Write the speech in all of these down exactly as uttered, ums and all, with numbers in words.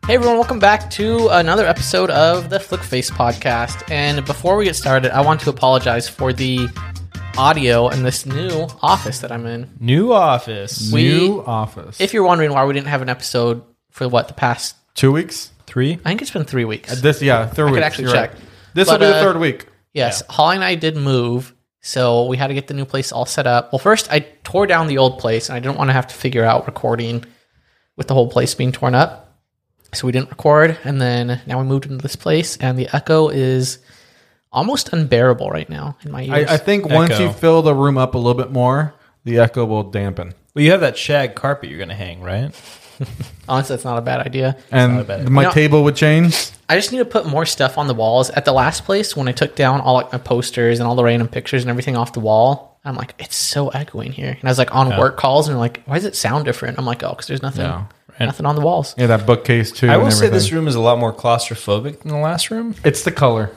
Hey everyone, welcome back to another episode of the Flickface podcast. And before we get started, I want to apologize for the audio in this new office that I'm in. New office. We- New office. If you're wondering why we didn't have an episode for what, the past, Two weeks? Three. I think it's been three weeks. This, yeah, third I week. could actually You're check. right. This But, will be the uh, third week. Yes, Holly and I did move, so we had to get the new place all set up. Well, first I tore down the old place, and I didn't want to have to figure out recording with the whole place being torn up. So we didn't record, and then now we moved into this place, and the echo is almost unbearable right now in my ears. I, I think once Echo. you fill the room up a little bit more, the echo will dampen. Well, you have that shag carpet you're going to hang, right? Honestly, that's not a bad idea. And not a bad idea. my You know- table would change. I just need to put more stuff on the walls. At the last place, when I took down all like my posters and all the random pictures and everything off the wall, I'm like, it's so echoing here. And I was like on Yeah. work calls, and they're like, why does it sound different? I'm like, oh, because there's nothing, Yeah. Right. nothing on the walls. Yeah, that bookcase too. I and will say this everything. room is a lot more claustrophobic than the last room. It's the color.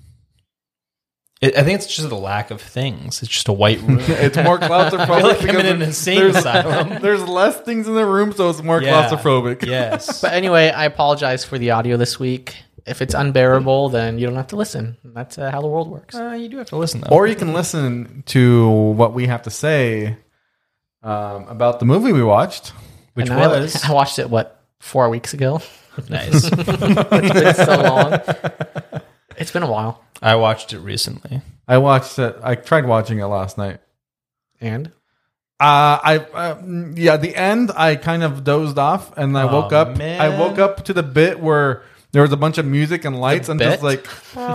It, I think it's just the lack of things. It's just a white room. It's more claustrophobic. I feel like I'm because in an there's- insane there's, asylum. There's less things in the room, so it's more Yeah. claustrophobic. Yes. But anyway, I apologize for the audio this week. If it's unbearable, then you don't have to listen. That's uh, how the world works. Uh, you do have to listen, though. Or you can listen to what we have to say um, about the movie we watched. Which And I- was I, watched it, what, four weeks ago? nice. It's been so long. It's been a while. I watched it recently. I watched it. I tried watching it last night. And? Uh, I uh, mm, yeah, the end I kind of dozed off, and I Oh, woke up. man. I woke up to the bit where there was a bunch of music and lights, and bit? just like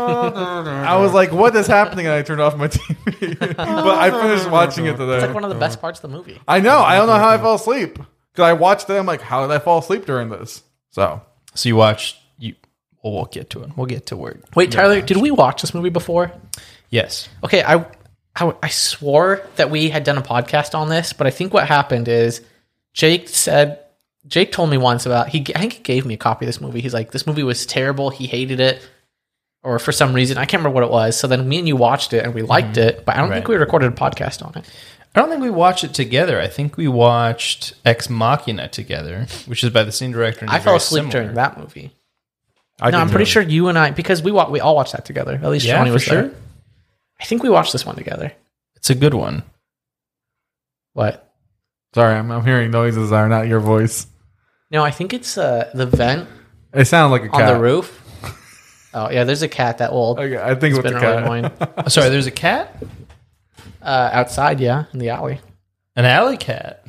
I was like, "What is happening?" And I turned off my T V. But I finished watching it It's today. like one of the best parts of the movie. I know. I don't know how I fell asleep because I watched it. I'm like, "How did I fall asleep during this?" So So you watched... You. Well, we'll get to it. We'll get to word. Wait, Tyler, did we watch this movie before? Yes. Okay, I, I I swore that we had done a podcast on this, but I think what happened is Jake said Jake told me once about he I think he gave me a copy of this movie. He's like, this movie was terrible. He hated it, or for some reason I can't remember what it was. So then me and you watched it and we liked it, but I don't think Right. we recorded a podcast on it. I don't think we watched it together. I think we watched Ex Machina together, which is by the same director. And I is fell very asleep similar. during that movie. I No, I'm didn't pretty know. sure you and I, because we wa- we all watched that together. At least Yeah, Johnny for was sure. there. I think we watched this one together. It's a good one. What? Sorry, I'm, I'm hearing noises that are not your voice. No, I think it's uh, the vent It sounded like a on cat. the roof. Oh yeah, there's a cat that will Okay, I think it's it's been a really cat. annoying. Oh, sorry, there's a cat? Uh, outside, yeah, in the alley. An alley cat.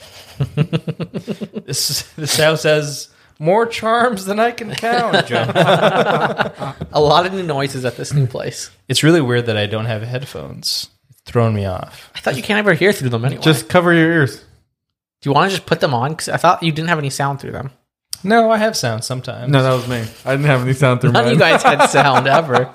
this this house has more charms than I can count, John. A lot of new noises at this new place. It's really weird that I don't have headphones. It's throwing me off. I thought you can't ever hear through them anyway. Just cover your ears. do you want to just put them on? Because I thought you didn't have any sound through them. No, I have sound sometimes. No, that was me. I didn't have any sound through None of mine. you guys had sound ever.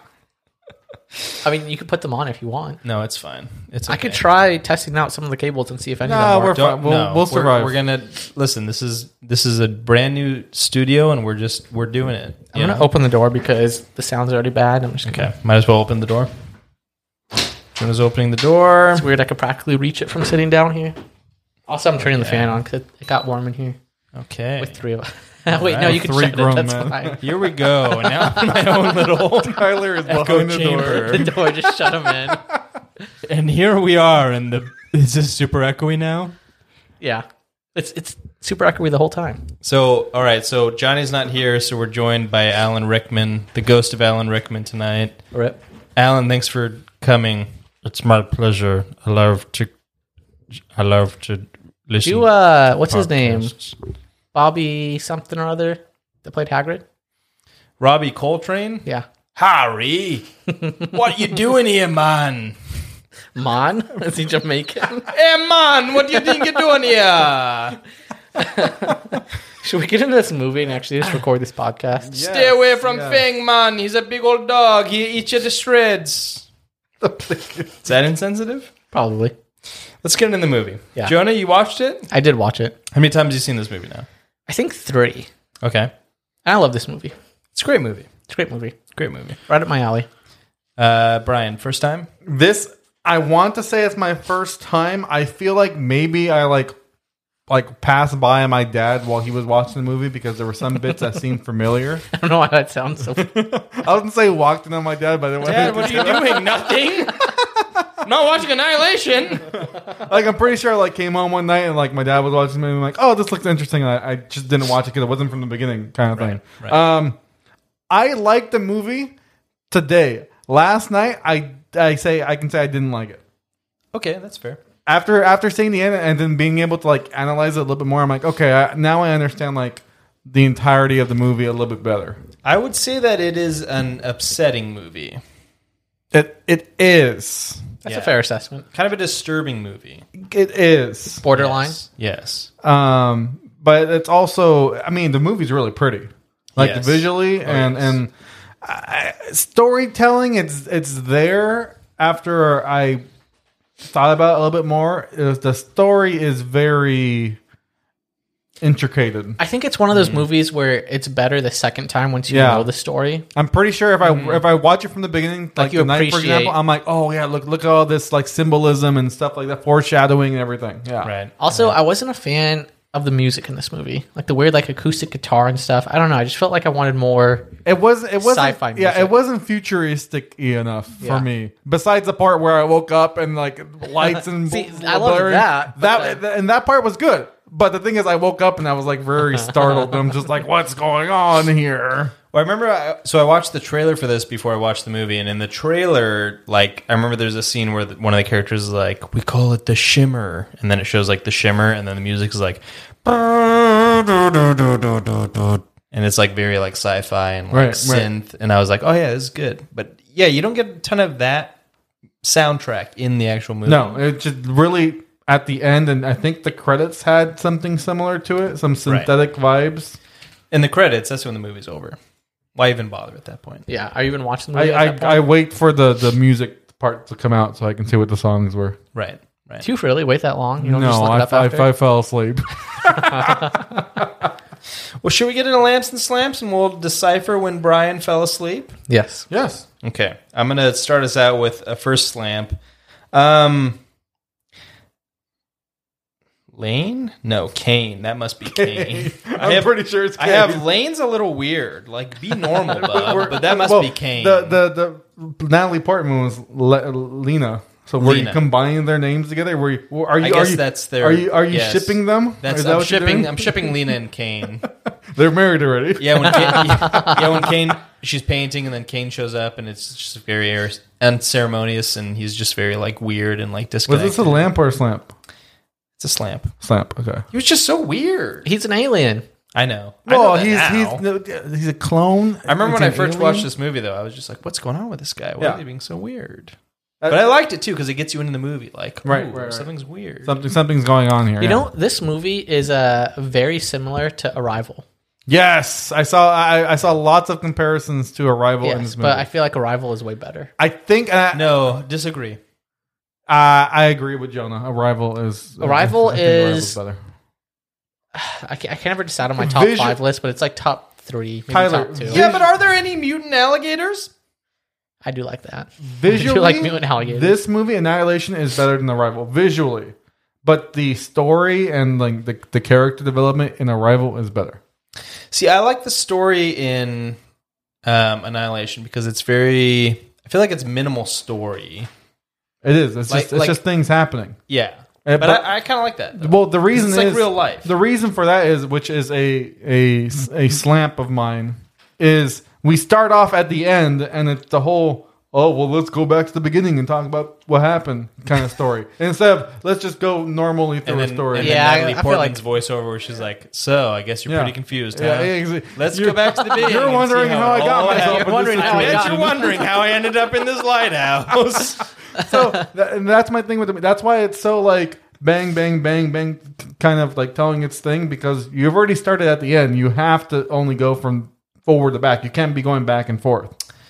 I mean, you could put them on if you want. No, it's fine. It's okay. I could try testing out some of the cables and see if any No, of them we're work. Don't- fine. We'll- no, we'll survive. We're, we're gonna listen. This is this is a brand new studio, and we're just we're doing it. I'm you gonna know? open the door because the sound's already bad. I'm just gonna, Okay, might as well open the door. Jonah's opening the door. It's weird. I could practically reach it from sitting down here. Also, I'm turning the fan on because it, it got warm in here Okay, with three of us. Wait, no, right. you can Three shut it. grown That's men. fine. here we go. And now I'm in my own little Tyler is echo behind the chamber. The door just shut him in. And here we are. And the is this super echoey now? Yeah, it's it's super echoey the whole time. So, all right. So Johnny's not here, so we're joined by Alan Rickman, the ghost of Alan Rickman tonight. Rip. Alan, thanks for coming. It's my pleasure. I love to. I love to listen. You uh, what's his name? podcasts. Bobby something or other that played Hagrid. Robbie Coltrane. Yeah, Harry, what you doing here, man? Mon is he Jamaican? Hey, man, what do you think you're doing here? Should we get into this movie and actually just record this podcast? Stay away from yes. Fang, man. He's a big old dog. He eats you to shreds. Is that insensitive? Probably. Let's get into the movie. Yeah. Jonah, you watched it? I did watch it. How many times have you seen this movie now? I think three. Okay. And I love this movie. It's a great movie. It's a great movie. Great movie. Right up my alley. Uh, Brian, first time? This, I want to say it's my first time. I feel like maybe I like like pass by my dad while he was watching the movie because there were some bits that seemed familiar. I don't know why that sounds so. I wouldn't say walked in on my dad, but it Dad, what are you doing? Nothing. I'm not watching Annihilation. like I'm pretty sure I like came home one night and like my dad was watching the movie. I'm like, oh, this looks interesting. And I, I just didn't watch it because it wasn't from the beginning, kind of thing. Right, right. Um, I liked the movie today. Last night, I I say I can say I didn't like it. Okay, that's fair. After after seeing the end and then being able to like analyze it a little bit more, I'm like, okay, I, now I understand like the entirety of the movie a little bit better. I would say that it is an upsetting movie. It it is. That's Yeah. a fair assessment. Kind of a disturbing movie. It is. Borderline. Yes. yes. Um, but it's also, I mean, the movie's really pretty, like Yes. visually Oh, and yes. and I, storytelling. It's it's there. After I thought about it a little bit more, it was, the story is very intricated. I think it's one of those movies where it's better the second time once you Yeah. know the story. I'm pretty sure if I if I watch it from the beginning, like, you the night, for appreciate- example, I'm like, oh yeah, look look at all this like symbolism and stuff like that, foreshadowing and everything. Yeah, Right. Also, I wasn't a fan of the music in this movie, like the weird like acoustic guitar and stuff. I don't know. I just felt like I wanted more. It wasn't. It wasn't. Sci-fi Yeah, music. it wasn't futuristic enough Yeah. for me. Besides the part where I woke up and like lights and See, bl- I loved blurring. that, but That and that part was good. But the thing is, I woke up and I was like very startled. I'm just like, what's going on here? Well, I remember, I, so I watched the trailer for this before I watched the movie, and in the trailer, like, I remember there's a scene where the, one of the characters is like, we call it the shimmer, and then it shows, like, the shimmer, and then the music is like, and it's, like, very, like, sci-fi and, like, Right, right. synth, and I was like, oh, yeah, this is good. But, yeah, you don't get a ton of that soundtrack in the actual movie. No, it just really at the end, and I think the credits had something similar to it, some synthetic vibes. In the credits, that's when the movie's over. Why even bother at that point? Yeah, are you even watching the I movie? at that I, I point? wait for the the music part to come out so I can see what the songs were. Right, right. Do you really wait that long? You don't just No, look it I, up I, after? I fell asleep. Well, should we get into Lamps and Slamps, and we'll decipher when Brian fell asleep? Yes. Yes. Okay, I'm gonna start us out with a first slamp. Um, Lane? No, Kane. That must be Kane. I I'm have, pretty sure it's I Kane. have Lane's a little weird. Like, be normal, bub. But that must Well, be Kane. The, the the Natalie Portman was Le, Lena. So were you Lena. combining their names together? Were you? Are you? I are guess you, that's their. Are you? Are you yes. shipping them? That's Is that I'm what you're shipping. doing? I'm shipping Lena and Kane. They're married already. Yeah, when Kane, yeah, yeah, when Kane she's painting and then Kane shows up and it's just very air- unceremonious and he's just very like weird and like Was disconnected. this a lamp or a slamp? It's a slamp. Slamp. Okay. He was just so weird. He's an alien. I know. I Well, know that he's now. he's no, he's a clone. I remember He's when I an first alien? watched this movie, though, I was just like, "What's going on with this guy? Why Yeah. is he being so weird?" Uh, But I liked it too because it gets you into the movie. Like, Right, ooh, right, right. something's weird. Something something's going on here. You yeah. know, this movie is uh, very similar to Arrival. Yes, I saw. I, I saw lots of comparisons to Arrival in Yes, this movie. but I feel like Arrival is way better. I think. Uh, No, disagree. Uh, I agree with Jonah. Arrival is Arrival I think Arrival's is- better. I can, I can never decide on my top Visu- five list, but it's like top three, maybe Tyler, top two. vi- Yeah, but are there any mutant alligators? I do like that. Visually, I do like mutant alligators. this movie Annihilation is better than Arrival visually, but the story and like the, the character development in Arrival is better. See, I like the story in um, Annihilation because it's very. I feel like it's minimal story. It is. It's Like- just it's like- just things happening. Yeah, Uh, but, but- I, I kind of like that. Though. Well, the reason it's like is real life. The reason for that is, which is a a a slamp of mine, is we start off at the end and it's the whole. Oh, well, let's go back to the beginning and talk about what happened kind of story. Instead of, let's just go normally through and a then, story. and Yeah, then I- Natalie I feel Portman's voiceover where she's like, "So, I guess you're Yeah. pretty confused, Yeah, huh? exactly. Let's You're- go back to the beginning. You're and wondering see how I it got all myself happened. in this wondering how I situation. got Bet you're wondering how I ended up in this lighthouse." So that, and that's my thing with it. That's why it's so like bang, bang, bang, bang, kind of like telling its thing because you've already started at the end. You have to only go from forward to back. You can't be going back and forth.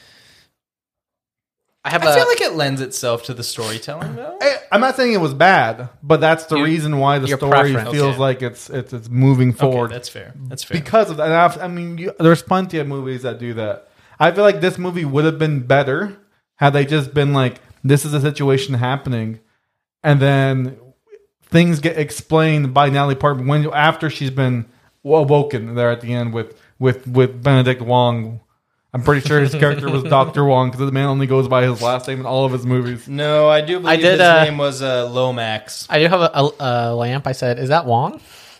I have I a feel like it lends itself to the storytelling, though. I, I'm not saying it was bad, but that's the You- reason why the your story preference. feels Okay. like it's it's it's moving forward. Okay, that's fair. That's fair. Because of that. And I've- I mean, you, there's plenty of movies that do that. I feel like this movie would have been better had they just been like, this is a situation happening, and then things get explained by Natalie Portman when after she's been awoken there at the end with with with Benedict Wong. I'm pretty sure his character was Doctor Wong because the man only goes by his last name in all of his movies. No, I do believe I did, his uh, name was uh, Lomax. I do have a, a, a lamp. I said, is that Wong?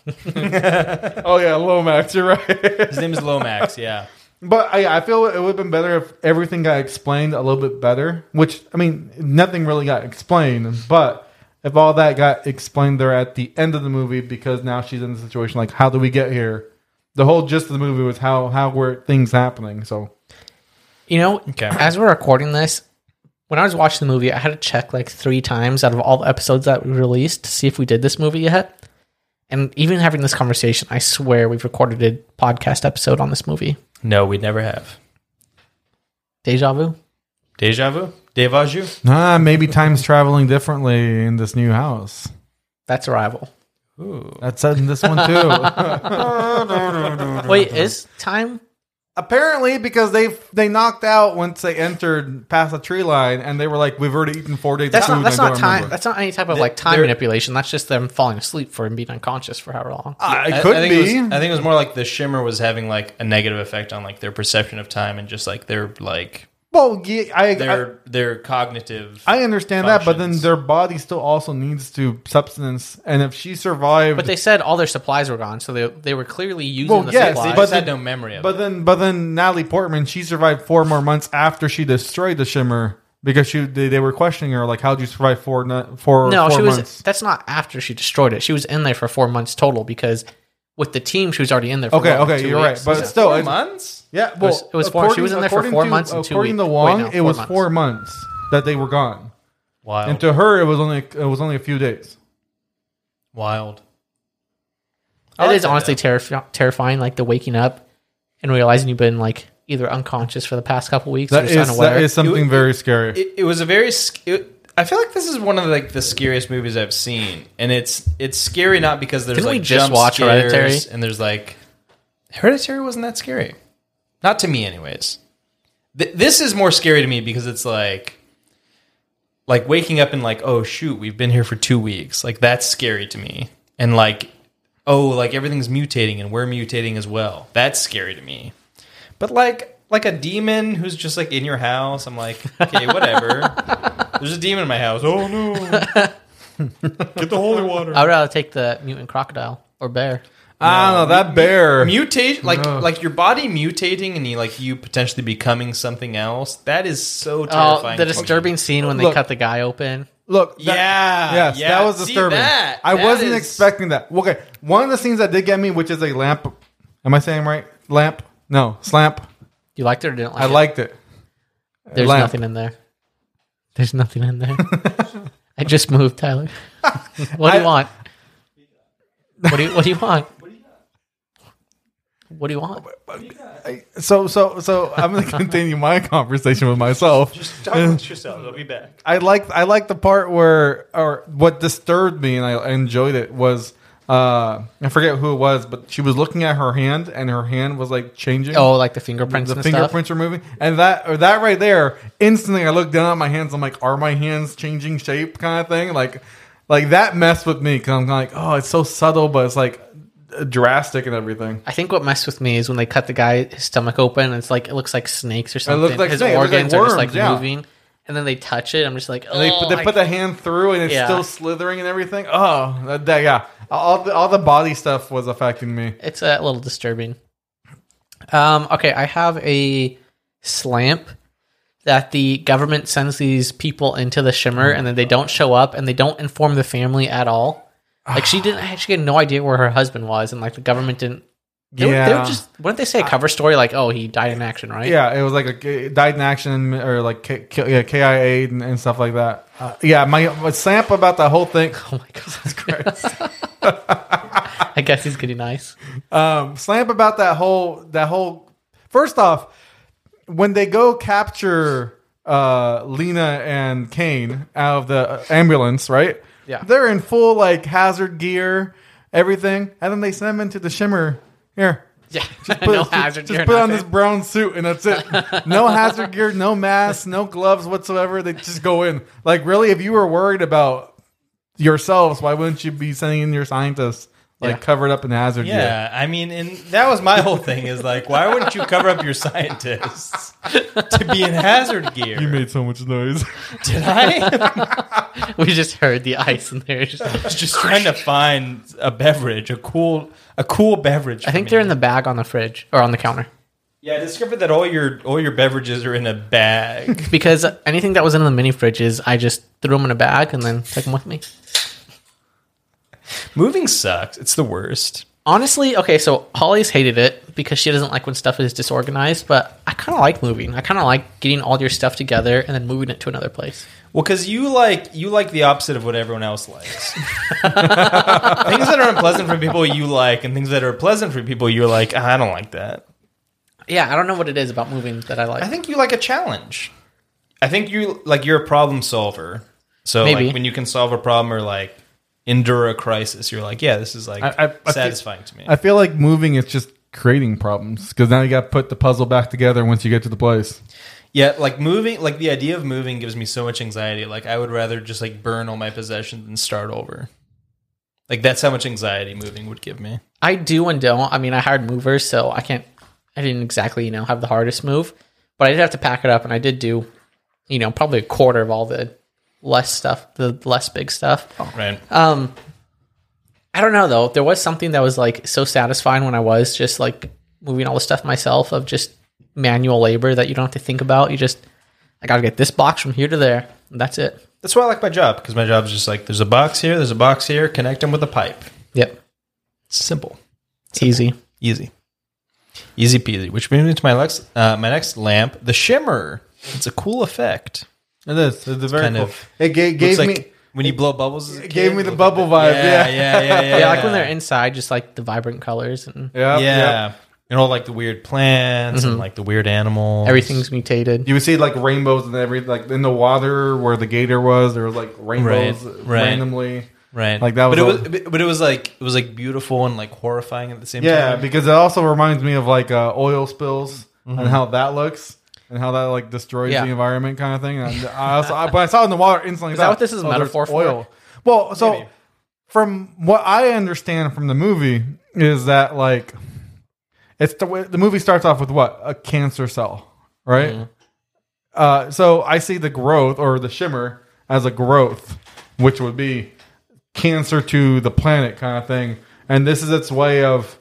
Oh yeah, Lomax, you're right. His name is Lomax, yeah. But I, I feel it would have been better if everything got explained a little bit better. Which, I mean, nothing really got explained. But if all that got explained there at the end of the movie, because now she's in the situation, like, how do we get here? The whole gist of the movie was how, how were things happening. So, You know, Okay. as we're recording this, when I was watching the movie, I had to check like three times out of all the episodes that we released to see if we did this movie yet. And even having this conversation, I swear we've recorded a podcast episode on this movie. No, we never have. Deja vu? Deja vu? Deja vu? ah, maybe time's traveling differently in this new house. That's Arrival. Ooh. That's said in this one too. Wait, is time? Apparently, because they they knocked out once they entered past the tree line, and they were like, "We've already eaten four days That's of food." not. That's and I not don't time. remember." That's not any type of like time They're- manipulation. That's just them falling asleep for him being unconscious for however long. Ah, it I- could I think be. It was, I think it was more like the shimmer was having like a negative effect on like their perception of time and just like their like well, yeah, I, I their their cognitive. I understand that, but then functions. their body still also needs to substance, and if she survived, But they said all their supplies were gone, so they they were clearly using Well, the yes, they supplies. but just had then- no memory of but it. then but then Natalie Portman, she survived four more months after she destroyed the shimmer because she they, they were questioning her like, how'd you survive four nu- four no, four she was. months? That's not after she destroyed it. She was in there for four months total because with the team, she was already in there. for Okay, what, okay, two you're weeks? right, but Yeah. still, Four it's- months? Yeah, well, was- it was four- she according- was in there for according four to- months and two According to weeks. Wait, Wong, no, it four was months. four months that they were gone, Wild. and to her, it was only it was only a few days. Wild. I It like is that, honestly though. terrif- terrifying, like the waking up and realizing you've been like either unconscious for the past couple weeks That or just is unaware. that is something It- very scary. It, it was a very. sc- It, I feel like this is one of like the scariest movies I've seen, and it's it's scary not because there's Didn't like we just jump watch scares Hereditary? and there's like Hereditary wasn't that scary, not to me, anyways. Th- this is more scary to me because it's like like waking up and like, oh shoot, we've been here for two weeks. Like that's scary to me, and like oh like everything's mutating and we're mutating as well. That's scary to me. But like like a demon who's just like in your house, I'm like, okay, whatever. There's a demon in my house. Oh no! Get the holy water. I would rather take the mutant crocodile or bear. I don't know that bear. Mutate like No. like your body mutating and you like you potentially becoming something else. That is so Oh, terrifying. the to me. disturbing scene when they Look. cut the guy open. Look, that- Yeah, yes, yeah. that was See, disturbing. that- I that wasn't is- expecting that. Okay, one of the scenes that did get me, which is a lamp. Am I saying right? Lamp? No, slamp. You liked it or didn't like I it? liked it. There's lamp. nothing in there. There's nothing in there. I just moved, Tyler. What do you I- want? What do you What do you want? What do you want? So, so, so I'm going to continue my conversation with myself. Just talk about yourself. I'll be back. I like I like the part where, or what disturbed me, and I, I enjoyed it was, uh, I forget who it was, but she was looking at her hand, and her hand was like changing. Oh, like the fingerprints the and fingerprints are moving, and that or that right there. Instantly, I looked down at my hands. I'm like, are my hands changing shape, kind of thing? Like, like that messed with me because I'm like, oh, it's so subtle, but it's like drastic and everything. I think what messed with me is when they cut the guy his stomach open. And it's like it looks like snakes or something. looks like his snake. It looks like organs are just like worms, yeah. moving, and then they touch it. I'm just like, oh, And they put, they I- put the hand through, and it's Yeah. still slithering and everything. Oh, that, that- yeah. All the all the body stuff was affecting me. it's a little disturbing. Um, okay, I have a slamp that the government sends these people into the shimmer, and then they don't show up, and they don't inform the family at all. Like she didn't, she had no idea where her husband was, and like the government didn't. They, were, they Yeah. were just wouldn't they say a cover story like, oh, he died in action, right? Yeah, it was like a died in action or like K, K, yeah, K I A and, and stuff like that. Uh, yeah, my, my Samp about the whole thing. Oh my god, I guess he's getting nice. Um, Slamp about that whole that whole. First off, when they go capture uh, Lena and Kane out of the ambulance, right? Yeah. they're in full like hazard gear, everything, and then they send them into the shimmer. Here, Yeah, put, no just- hazard. Just gear, put on nothing. this brown suit, and that's it. No hazard gear, no mask, no gloves whatsoever. They just go in. Like, really, if you were worried about yourselves, why wouldn't you be sending in your scientists like Yeah. covered up in hazard gear? Yeah, I mean, and that was my whole thing is like, why wouldn't you cover up your scientists to be in hazard gear? You made so much noise. Did I? We just heard the ice in there. Just, I was just trying to find a beverage, a cool, a cool beverage. I think they're in the bag on the fridge or on the counter. Yeah, I discovered that all your all your beverages are in a bag. Because anything that was in the mini fridges, I just threw them in a bag and then took them with me. Moving sucks. It's the worst. Honestly, okay, so Holly's hated it because she doesn't like when stuff is disorganized, but I kind of like moving. I kind of like getting all your stuff together and then moving it to another place. Well, because you like you like the opposite of what everyone else likes. Things that are unpleasant for people you like, and things that are pleasant for people you're like, ah, I don't like that. Yeah, I don't know what it is about moving that I like. I think you like a challenge. I think you like you're a problem solver. So Maybe. like when you can solve a problem or like endure a crisis, you're like, yeah, this is like I- I- I satisfying to me. I feel like moving is just creating problems because now you got to put the puzzle back together once you get to the place. Yeah, like moving, like the idea of moving gives me so much anxiety. Like I would rather just like burn all my possessions and start over. Like that's how much anxiety moving would give me. I do and don't. I mean, I hired movers, so I can't, I didn't exactly, you know, have the hardest move, but I did have to pack it up, and I did do, you know, probably a quarter of all the less stuff, the less big stuff. Right. Um, I don't know though. There was something that was like so satisfying when I was just like moving all the stuff myself of just manual labor that you don't have to think about. You just, I got to get this box from here to there. And that's it. That's why I like my job, because my job is just like, there's a box here, there's a box here, connect them with a pipe. Yep. It's simple. It's easy. Easy. Easy peasy. Which brings me to my next, uh, my next lamp, the shimmer. It's a cool effect. It is. It's a very kind cool. of- It gave, gave Looks me. like when you blow bubbles as a It kid, gave me the look bubble like vibe, that. yeah. Yeah, yeah, yeah. Yeah, like when they're inside, just like the vibrant colors and Yeah, Yeah. yeah. And all like the weird plants and like the weird animals. everything's mutated. You would see like rainbows and every like in the water where the gator was. There was like rainbows Right, right. randomly. Right. Like, that was but it all- was but it was like it was like beautiful and like horrifying at the same Yeah, time. because it also reminds me of like uh, oil spills Mm-hmm. and how that looks and how that like destroys Yeah. the environment kind of thing. And I also, I, but I saw it in the water instantly. Is that what this is a oh, there's metaphor for? oil. Well, so Maybe. from what I understand from the movie is that like it's the way the movie starts off with what a cancer cell, right? Mm-hmm. Uh, so I see the growth or the shimmer as a growth, which would be cancer to the planet kind of thing, and this is its way of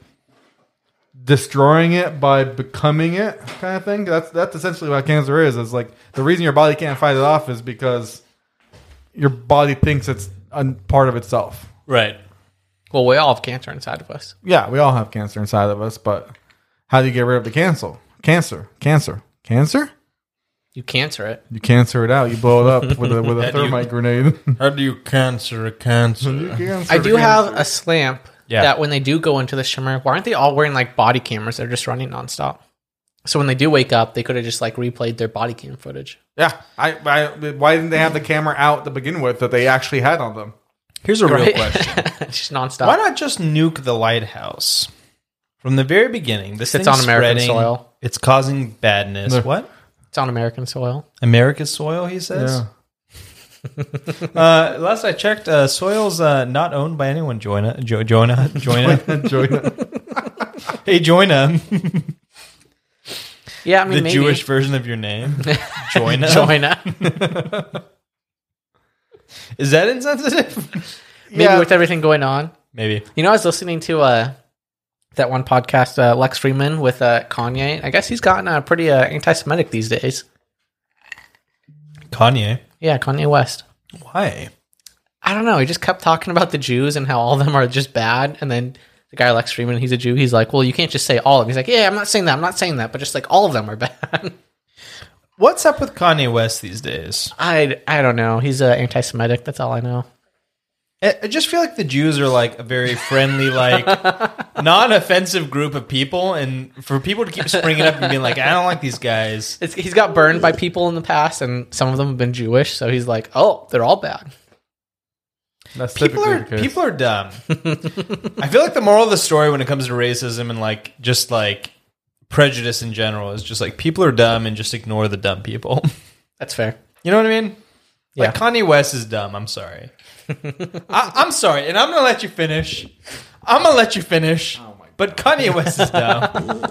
destroying it by becoming it kind of thing. That's that's essentially what cancer is. It's like the reason your body can't fight it off is because your body thinks it's a part of itself. Right. Well, we all have cancer inside of us. Yeah, we all have cancer inside of us, but how do you get rid of the cancer? Cancer, cancer, cancer? You cancer it. You cancer it out. You blow it up with a with a How do you- thermite grenade. How do you cancer a cancer? You cancer I the do have cancer. a slamp Yeah. that when they do go into the shimmer, why aren't they all wearing like body cameras? They're just running nonstop. So when they do wake up, they could have just like replayed their body cam footage. Yeah, I, I. Why didn't they have the camera out to begin with that they actually had on them? Here's a real Right? question. It's just nonstop. Why not just nuke the lighthouse? From the very beginning, this It's thing's on American spreading, soil. It's causing badness. The- What? It's on American soil. America's soil, he says? Yeah. Uh, last I checked, uh, soil's uh, not owned by anyone. Joina, jo- Joina, Joina. Join Hey, Joina. Yeah, I mean, The maybe. Jewish version of your name. Joina. Joina. Is that insensitive? Maybe Yeah. with everything going on. Maybe. You know, I was listening to uh, that one podcast, uh, Lex Freeman with uh, Kanye. I guess he's gotten uh, pretty uh, anti-Semitic these days. Kanye. Yeah, Kanye West. Why? I don't know. He just kept talking about the Jews and how all of them are just bad. And then the guy, Lex Freeman, he's a Jew. He's like, well, you can't just say all of them. He's like, yeah, I'm not saying that. I'm not saying that. But just like all of them are bad. What's up with Kanye West these days? I, I don't know. He's uh, anti-Semitic. That's all I know. I I just feel like the Jews are like a very friendly, like non-offensive group of people, and for people to keep springing up and being like, "I don't like these guys," It's, he's got burned by people in the past, and some of them have been Jewish. So he's like, oh, they're all bad. That's people typically are the case. people are dumb. I feel like the moral of the story when it comes to racism and like just like prejudice in general is just like people are dumb and just ignore the dumb people. That's fair. You know what I mean? Like Yeah. Kanye West is dumb. I'm sorry. I, I'm sorry, and I'm gonna let you finish. I'm gonna let you finish. Oh my but Kanye West is dumb.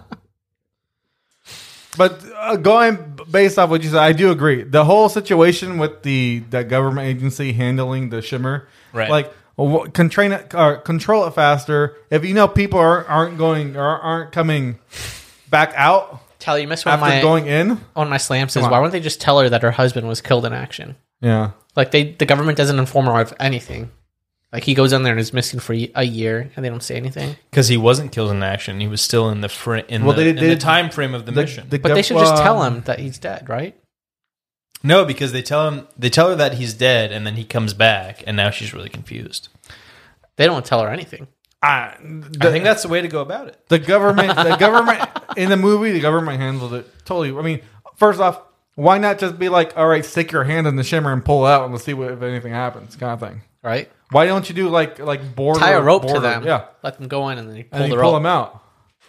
But uh, going based off what you said, I do agree. The whole situation with the, the government agency handling the shimmer, Right. like well, constrain it, uh, control it faster. If you know people aren't, aren't going or aren't coming back out Tell you missed one of after my going in, one of my slams is Come on. why wouldn't they just tell her that her husband was killed in action? yeah. Like they, the government doesn't inform her of anything. Like he goes in there and is missing for a year, and they don't say anything. Because he wasn't killed in action. He was still in the fr- in, Well, the, they in did- the time frame of the, The- mission. the But they gov- should just uh, tell him that he's dead, right? No, because they tell him they tell her that he's dead, and then he comes back, and now she's really confused. They don't tell her anything. I, I think that's the way to go about it. the government, the government in the movie, the government handled it totally. I mean, first off, why not just be like, all right, stick your hand in the shimmer and pull it out and let's see what, if anything happens, kind of thing. Right? Why don't you do like like border Tie a rope border, to them. yeah, Let them go in and then you pull and then the you pull rope. them out,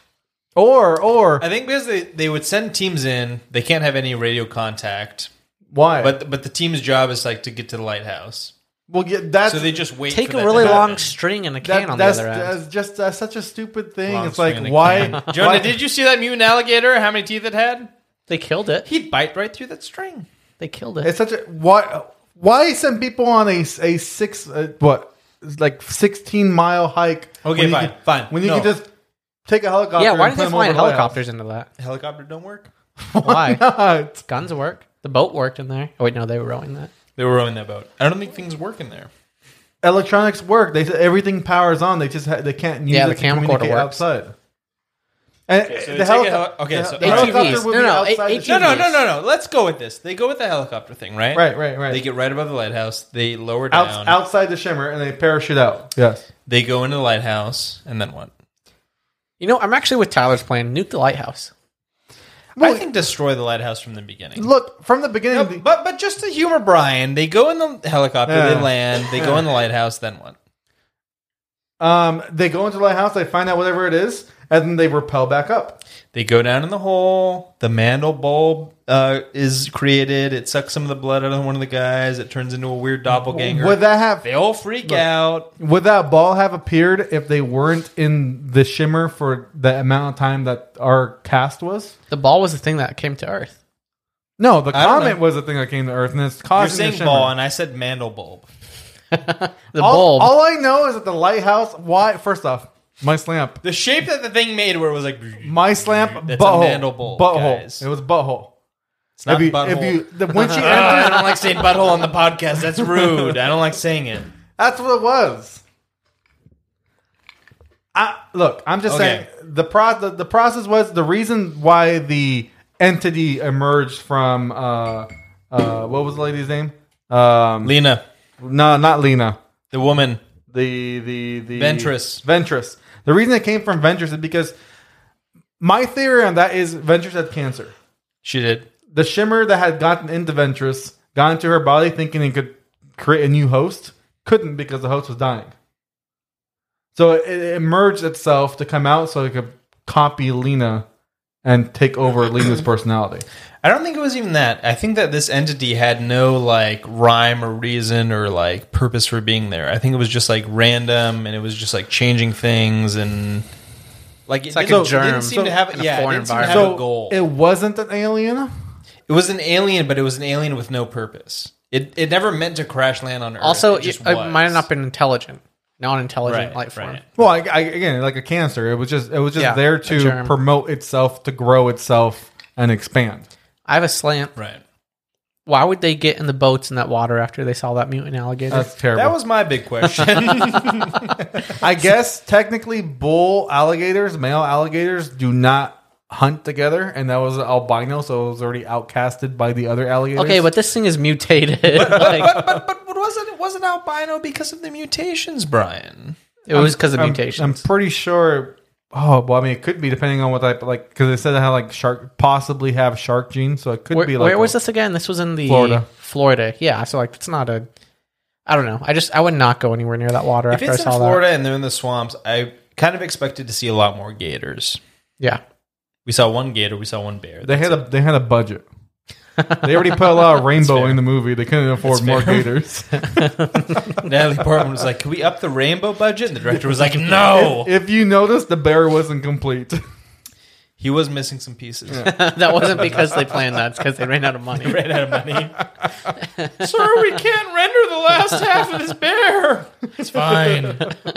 or or I think because they, they would send teams in, they can't have any radio contact. why? But but the team's job is like to get to the lighthouse. well, yeah, that's So they just wait. Take for a that really to long happen. string and a can that, on the that's, other end. that's just that's such a stupid thing. Long it's like string and a why, can. Jonah, why- did you see that mutant alligator? How many teeth it had? They killed it. He'd bite right through that string. They killed it. It's such a why why send people on a a six uh, what like sixteen mile hike? Okay, when you fine, can- fine. When you No. can just take a helicopter. yeah, why and did they them fly over in the lighthouse. helicopters into that? Helicopter don't work. Why? Not. Guns work. The boat worked in there. Oh wait, no, they were rowing that. They were rowing that boat. I don't think things work in there. Electronics work. They said everything powers on. They just ha- they can't use Yeah, it the to camcorder communicate works. outside. And Okay, so the they take a helico- heli- okay, the- so the A T Vs. helicopter would No, be no, outside A- the A T No, ship. no, no, no, no. Let's go with this. They go with the helicopter thing, right? Right, right, right. They get right above the lighthouse. They lower down. Outs- outside the shimmer and they parachute out. Yes. They go into the lighthouse, and then what? You know, I'm actually with Tyler's plan. Nuke the lighthouse. I think destroy the lighthouse from the beginning. Look, from the beginning, No, the- but but just to humor Brian, they go in the helicopter, Yeah. they land, they go in the lighthouse, then what? um, they go into the lighthouse, they find out whatever it is, and then they rappel back up. They go down in the hole. The mandel bulb uh, is created. It sucks some of the blood out of one of the guys. It turns into a weird doppelganger. Would that have they all freak out. would that ball have appeared if they weren't in the shimmer for the amount of time that our cast was? The ball was the thing that came to Earth. No, the I don't comet know. was the thing that came to Earth, and it's You're causing the saying shimmer. ball, and I said mandel bulb. The all, bulb. all I know is that the lighthouse. Why? First off, my slamp, The shape that the thing made, where it was like, my slamp, That's a butthole, mandel bulb, butthole. guys. It was butthole. it's not if you, butthole. if you, the, when she Uh, I entered, don't like saying butthole on the podcast. That's rude. I don't like saying it. that's what it was. I, look, I'm just Okay. saying the, pro, the the process was the reason why the entity emerged from uh uh what was the lady's name? Um, Lena, no, not Lena. the woman. The the the Ventress. Ventress. The reason it came from Ventress is because my theory on that is Ventress had cancer. She did. The shimmer that had gotten into Ventress got into her body thinking it could create a new host, couldn't because the host was dying. So it, it emerged itself to come out so it could copy Lena and take over Lena's personality. I don't think it was even that. I think that this entity had no like rhyme or reason or like purpose for being there. I think it was just like random, and it was just like changing things and like it, like didn't, a germ it didn't seem to have in a yeah, it foreign didn't seem to have environment. a goal. It wasn't an alien. It was an alien, but it was an alien with no purpose. It it never meant to crash land on Earth. Also, it, just it, it was. might have not been intelligent, non-intelligent Right, life form. right. Well, I, I, again, like a cancer, it was just it was just Yeah, there a to germ. promote itself, to grow itself, and expand. I have a slant. Right. Why would they get in the boats in that water after they saw that mutant alligator? That's terrible. That was my big question. I guess technically, bull alligators, male alligators, do not hunt together, and that was an albino, so it was already outcasted by the other alligators. okay, but this thing is mutated. Like, but but but what was it? It wasn't albino because of the mutations, Brian. it was because of I'm, mutations. I'm pretty sure. Oh, well, I mean, it could be depending on what type, like, because they said it had like shark, possibly have shark genes, so it could where be like. where a- was this again? This was in the Florida. Florida, yeah. So like, it's not a. I don't know. I just I would not go anywhere near that water If after I it's in saw Florida and they're in the swamps, I kind of expected to see a lot more gators. that. Yeah. We saw one gator. We saw one bear. They That's had a they had a budget. They already put a lot of rainbow fair. in the movie. They couldn't afford more fair. gators. Natalie Portman was like, "Can we up the rainbow budget?" And the director was like, "No." If you notice, the bear wasn't complete. He was missing some pieces. That wasn't because they planned that. It's because they ran out of money. Ran out of money. Sir, we can't render the last half of this bear. It's fine.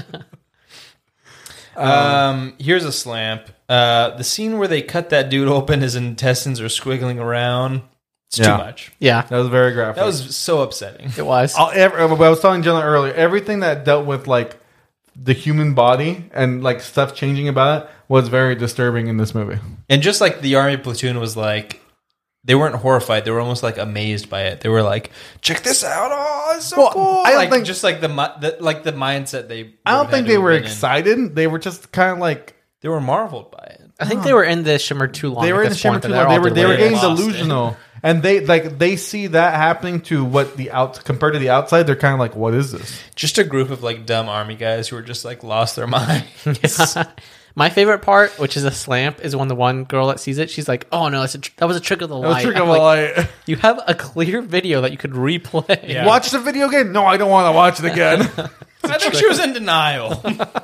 Um, here's a slamp. Uh, the scene where they cut that dude open, his intestines are squiggling around. It's Yeah. too much. Yeah, That was very graphic. That was so upsetting. it was. I'll, every, I was telling Jenna earlier, everything that dealt with like the human body and like stuff changing about it was very disturbing in this movie. And just like the army platoon was like, they weren't horrified. They were almost like amazed by it. They were like, "Check this out! Oh, it's so Well, cool!" I don't like, think- just like the, mi- the like the mindset they. I don't would've think had to they were have been in. excited. They were just kind of like They were marveled by it. I think they were in the shimmer too long. they at were in the this shimmer point, too that long. they're They all were they were delirious. getting Lost it. delusional, and they like they see that happening to what the out compared to the outside. They're kind of like, "What is this?" Just a group of like dumb army guys who were just like lost their mind. My favorite part, which is a slamp, is when the one girl that sees it, she's like, "Oh no, it's a tr- that was a trick of the That was light." trick I'm of a like, light. You have a clear video that you could replay. Yeah. Watch the video again. No, I don't want to watch it again. I think she was in denial.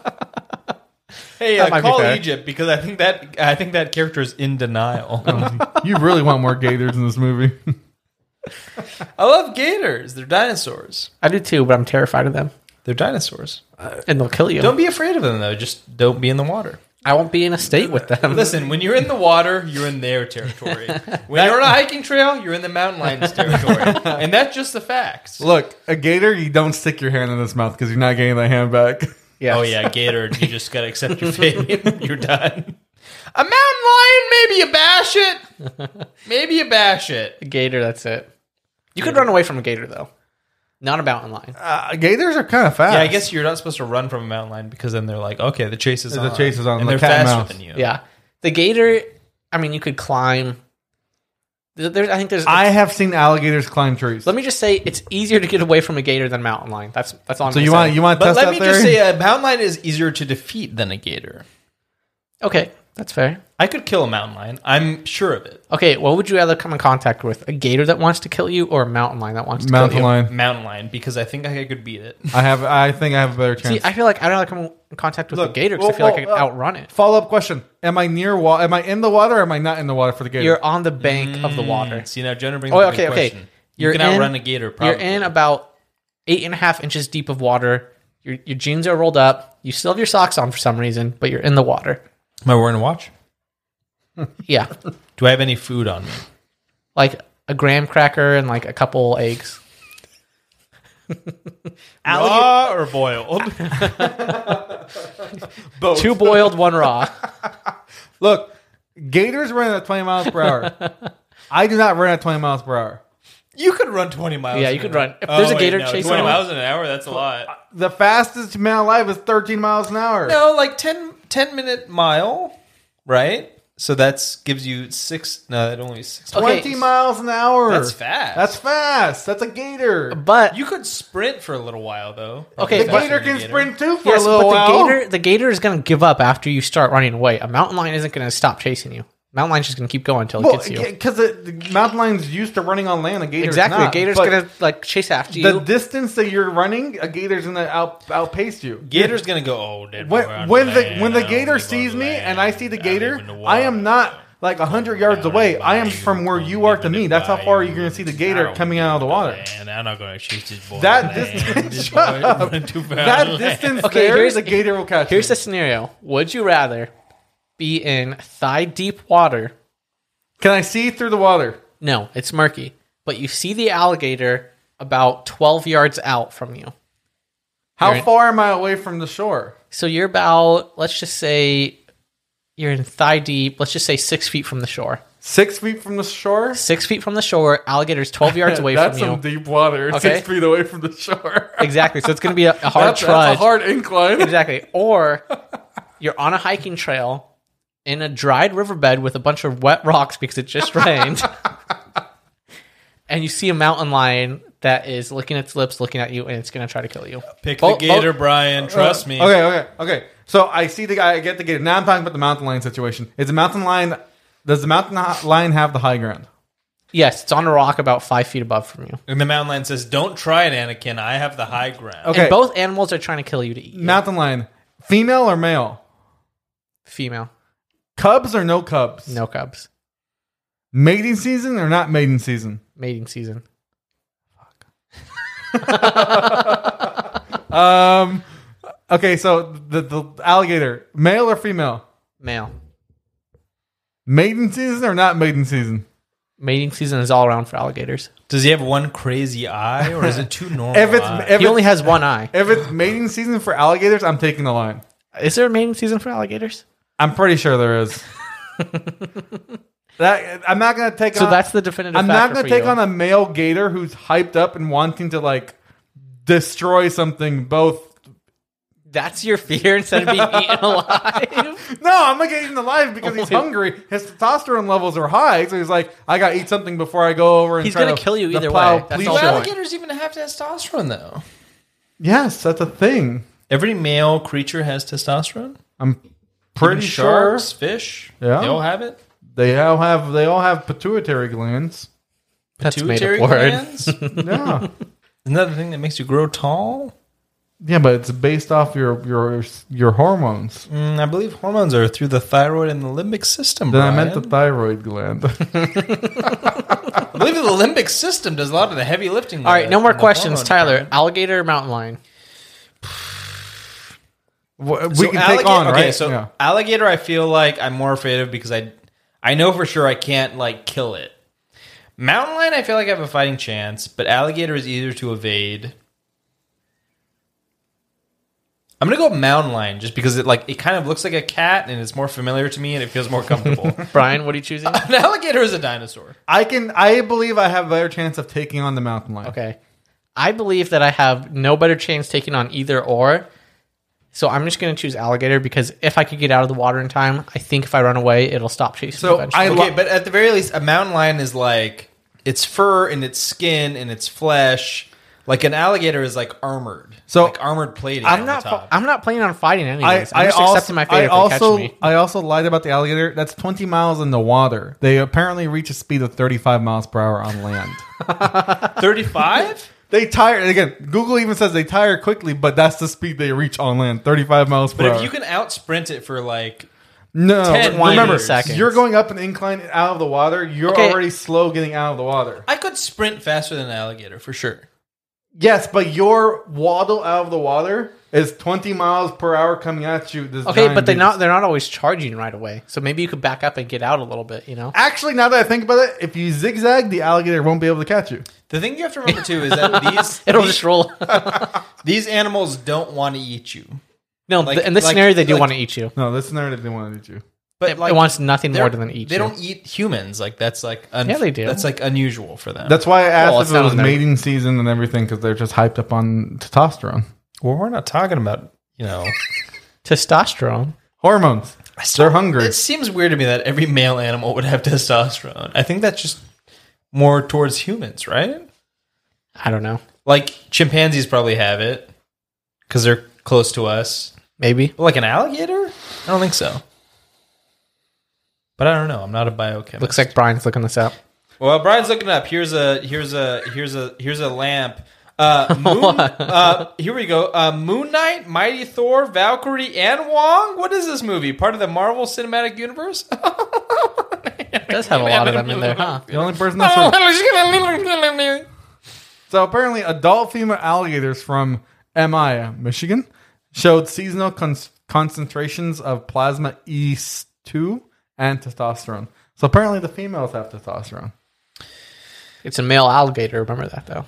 Hey, That uh, might be call fair. Egypt because I think that I think that character is in denial. You really want more gators in this movie? I love gators. They're dinosaurs. I do too, but I'm terrified of them, They're dinosaurs. and they'll kill you. Don't be afraid of them though. Just don't be in the water. I won't be in a state with them. Listen, when you're in the water, you're in their territory. When you're on a hiking trail, you're in the mountain lions' territory, and that's just the facts. Look, a gator, you don't stick your hand in its mouth because you're not getting that hand back. Yes. Oh yeah, gator. You just gotta accept your fate. You're done. A mountain lion, maybe you bash it. Maybe you bash it. A gator. That's it. You could run away from a gator though, not a mountain lion. Uh, gators are kind of fast. Yeah, I guess you're not supposed to run from a mountain lion because then they're like, okay, the chase is The on. chase is on, and like they're cat and faster mouse. than you. Yeah, the gator. I mean, you could climb. There's, I think there's. I have seen alligators climb trees. Let me just say, it's easier to get away from a gator than a mountain lion. That's that's all. I'm so gonna you say. want you want to But test let that me theory? just say, a mountain lion is easier to defeat than a gator. Okay, that's fair. I could kill a mountain lion. I'm sure of it. Okay, what would you rather come in contact with? A gator that wants to kill you, or a mountain lion that wants to Mountain kill you? lion. Mountain lion, because I think I could beat it. I have. I think I have a better chance. See, I feel like I'd rather come in contact with Look, a gator because well, I feel like I well, could uh, outrun it. Follow up question: Am I near water? Am I in the water? or Am I not in the water for the gator? You're on the bank of the water. See, now Jenna brings Oh, up a okay, good okay. question. You You're can in- outrun a gator, probably. You're in about eight and a half inches deep of water. Your your jeans are rolled up. You still have your socks on for some reason, but you're in the water. Am I wearing a watch? Yeah, Do I have any food on me? like a graham cracker and like a couple eggs. Raw or boiled? Both. Two boiled, one raw. Look, gators run at twenty miles per hour. I do not run at twenty miles per hour. You could run twenty miles. Yeah, an you could hour. run. If there's a wait, gator no, chasing twenty you- miles an hour. That's a lot. The fastest man alive is thirteen miles an hour. No, like ten, ten minute mile, right? So that's gives you six. No, that only is six. Okay. twenty miles an hour. That's fast. That's fast. That's a gator. But You could sprint for a little while though. Okay, The but- gator can sprint too for yes, a little but while. the gator the gator is going to give up after you start running away. A mountain lion isn't going to stop chasing you. Mountain lion's just going to keep going until it Well, gets you. because the, the mountain lion's used to running on land. A gator's Exactly, not. a gator's But going to like chase after the you. distance that you're running, a gator's going to out outpace you. Gator's gonna go. Oh, dead boy When, on when the land. when the I don't gator live sees on me land. and I see the I gator, live in the I am water. not like a hundred yards away. I am from where you are to me. That's how far you're going to see the gator coming out of the water. And I'm not gonna chase this boy. That on land. distance- This shut boy up. running too fast That on land. distance Okay, there, here's- the gator will catch Here's me. the scenario. Would you rather be in thigh deep water? Can I see through the water? No, it's murky. But you see the alligator about twelve yards out from you. How You're in- far am I away from the shore? So you're about, let's just say, you're in thigh deep. Let's just say six feet from the shore. Six feet from the shore? Six feet from the shore. Alligator's twelve yards away That's from you. some deep water. Okay. Six feet away from the shore. Exactly. So it's going to be a, a hard That's, trudge. that's a hard incline. Exactly. Or you're on a hiking trail in a dried riverbed with a bunch of wet rocks because it just rained. And you see a mountain lion that is licking its lips, looking at you, and it's going to try to kill you. Pick Both- the gator, both- Brian. Trust me. Okay, okay, okay. So I see the guy. I get the gator. Now I'm talking about the mountain lion situation. Is the mountain lion? Does the mountain lion have the high ground? Yes, it's on a rock about five feet above from you. And the mountain lion says, "Don't try it, Anakin. I have the high ground." Okay. And both animals are trying to kill you to eat you. Mountain lion, female or male? Female. Cubs or no cubs? No cubs. Mating season or not mating season? Mating season. Um. Okay, so the the alligator, male or female? Male. Mating season or not mating season? Mating season is all around for alligators. Does he have one crazy eye, or is it two normal If it's eyes? if He only it's, has one eye. if it's mating season for alligators, I'm taking the line. Is there a mating season for alligators? I'm pretty sure there is. that I'm not gonna take. So on, that's the definitive. I'm not factor gonna for take you. on a male gator who's hyped up and wanting to like destroy something. Both. That's your fear instead of being eaten alive. No, I'm not getting alive because he's Oh, wait. hungry. His testosterone levels are high, so he's like, I gotta eat something before I go over and He's try gonna to- kill you to either plow way. That's please all Do the show. point. alligators even have testosterone, though? Yes, that's a thing. Every male creature has testosterone. I'm pretty Even sure sharks, fish, Yeah. they all have it. they all have they all have pituitary glands. That's a made Pituitary up word. glands? Yeah, Isn't that the thing that makes you grow tall? yeah, but it's based off your your your hormones. Mm, I believe hormones are through the thyroid and the limbic system. Then I Brian. meant the thyroid gland. I believe the limbic system does a lot of the heavy lifting. All right, no more in the questions. hormone Tyler, department. alligator or mountain lion? we So can take alligator- on, okay, right? so Yeah. alligator, I feel like I'm more afraid of because I, I know for sure I can't like kill it. Mountain lion, I feel like I have a fighting chance, but alligator is easier to evade. I'm gonna go mountain lion just because it like it kind of looks like a cat and it's more familiar to me and it feels more comfortable. Brian, what are you choosing? An alligator is a dinosaur. I can. I believe I have a better chance of taking on the mountain lion. Okay. I believe that I have no better chance taking on either or. So I'm just going to choose alligator because if I could get out of the water in time, I think if I run away, it'll stop chasing So me eventually. I Okay, lo- but at the very least, a mountain lion is like its fur and its skin and its flesh. Like an alligator is like armored, So, like armored plating. I'm on not. The top. I'm not planning on fighting I, anyways. I'm I just also, accepting my fate I if they also, catch me. I also lied about the alligator. That's twenty miles in the water. They apparently reach a speed of thirty-five miles per hour on land. thirty-five. They tire again. Google even says they tire quickly, but that's the speed they reach on land, thirty-five miles per But hour. if you can out sprint it for like, no, ten remember, meters. seconds. you're going up an incline out of the water. You're Okay. already slow getting out of the water. I could sprint faster than an alligator for sure. Yes, but your waddle out of the water is twenty miles per hour coming at you. This Okay, giant but they're beast. not. They're not always charging right away. So maybe you could back up and get out a little bit. You know. Actually, now that I think about it, if you zigzag, the alligator won't be able to catch you. The thing you have to remember too is that these It'll these, just roll. these animals don't want to eat you. No, Like- th- in this like- scenario, they do like- want to eat you. No, this narrative didn't want to eat you. But It, like, it wants nothing they're- more than eat they you. don't eat humans. Like that's like un- Yeah, they do. That's like unusual for them. That's why I asked Well, if it's it not was in their- mating season and everything because they're just hyped up on testosterone well, we're not talking about you know. Testosterone. hormones. They're hungry. It seems weird to me that every male animal would have testosterone. I think that's just more towards humans, right? I don't know. Like chimpanzees probably have it because they're close to us. Maybe. But like an alligator? I don't think so. But I don't know. I'm not a biochemist. Looks like Brian's looking this up. Well, Brian's looking up. Here's a here's a here's a here's a lamp. Uh, Moon, uh, here we go. Uh, Moon Knight, Mighty Thor, Valkyrie, and Wong. What is this movie? Part of the Marvel Cinematic Universe? It does have a lot of them in there, huh? The only person that's so apparently adult female alligators from M I, Michigan, showed seasonal cons- concentrations of plasma E two and testosterone. So apparently the females have testosterone. It's a male alligator. Remember that, though.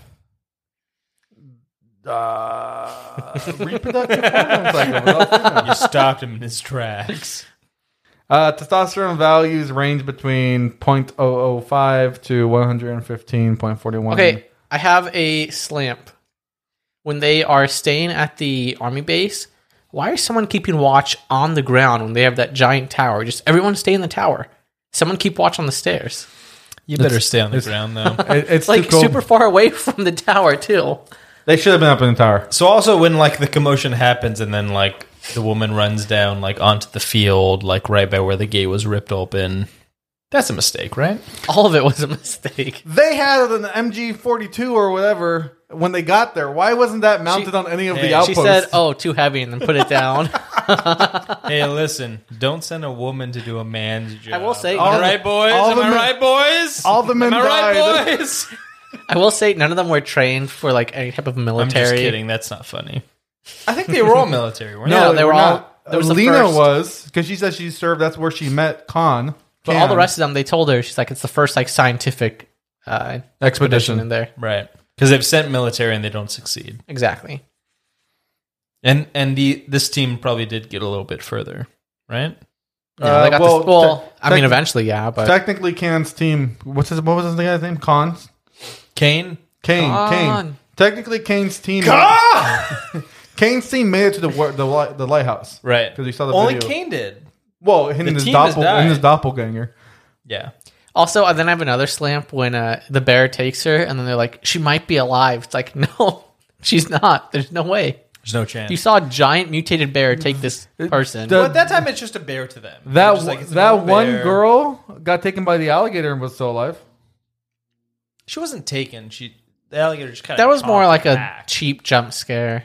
Uh, reproductive hormone cycle. adult female. You stopped him in his tracks. Uh, testosterone values range between zero point zero zero five to one hundred fifteen point four one. Okay, I have a slamp. When they are staying at the army base, why is someone keeping watch on the ground when they have that giant tower? Just everyone stay in the tower. Someone keep watch on the stairs. You better stay on the ground, though. It, it's It's like too cold. super far away from the tower, too. They should have been up in the tower. So also when like the commotion happens and then like the woman runs down like onto the field, like right by where the gate was ripped open. That's a mistake, right? All of it was a mistake. They had an M G forty-two or whatever when they got there. Why wasn't that mounted She- on any of Hey, the outposts? She said, "Oh, too heavy," and then put it down. Hey, listen, don't send a woman to do a man's job. I will say- Am All I the- right, boys? all Am the I men- right, boys? all the men Am I right, died. boys? I will say none of them were trained for like any type of I'm military. just kidding. That's not funny. I think they were all military, weren't No, they were all- not. there was the Lena first- was because she said she served. That's where she met Khan. But all the rest of them, they told her she's like, it's the first like scientific uh, expedition Expedition. in there. they? Right. Because they've sent military and they don't succeed. Exactly. And and the this team probably did get a little bit further, right? Yeah, Uh, they got well, this. Well, te- I mean, tec- eventually, yeah, but Technically, Khan's team. What's his? What was his guy's name? Khan. Kane? Kane. Khan. Kane. Technically, Kane's team. Ah! Kane's team made it to the wa- the, li- the lighthouse. Right. Because we saw the Only video. Kane did. Well, in The his team has doppel, died. in his doppelganger. Yeah. also, and then I have another slamp when uh, the bear takes her, and then they're like, she might be alive. It's like, no, she's not. There's no way. There's no chance. You saw a giant mutated bear take this person. The- Well, at that time, it's just a bear to them. That They're just like, one- it's a that little one bear. girl got taken by the alligator and was still alive. She wasn't taken. She the alligator just kind of. that was more like a cheap jump scare.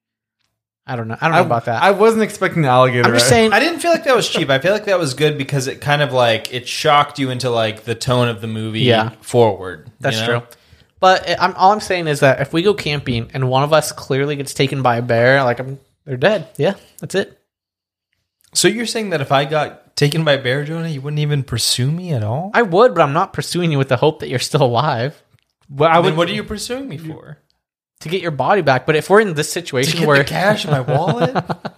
I don't know. I don't know about that. I wasn't expecting the alligator. I'm just right? saying. I didn't feel like that was cheap. I feel like that was good because it kind of like it shocked you into like the tone of the movie Yeah. forward. That's you know? true. But I'm, all I'm saying is that if we go camping and one of us clearly gets taken by a bear, like I'm, they're dead. Yeah, that's it. So you're saying that if I got taken by a bear, Jonah, you wouldn't even pursue me at all? I would, but I'm not pursuing you with the hope that you're still alive Well, I I would. mean, what are you pursuing me for? to get your body back. But if we're in this To situation get where the cash in my wallet?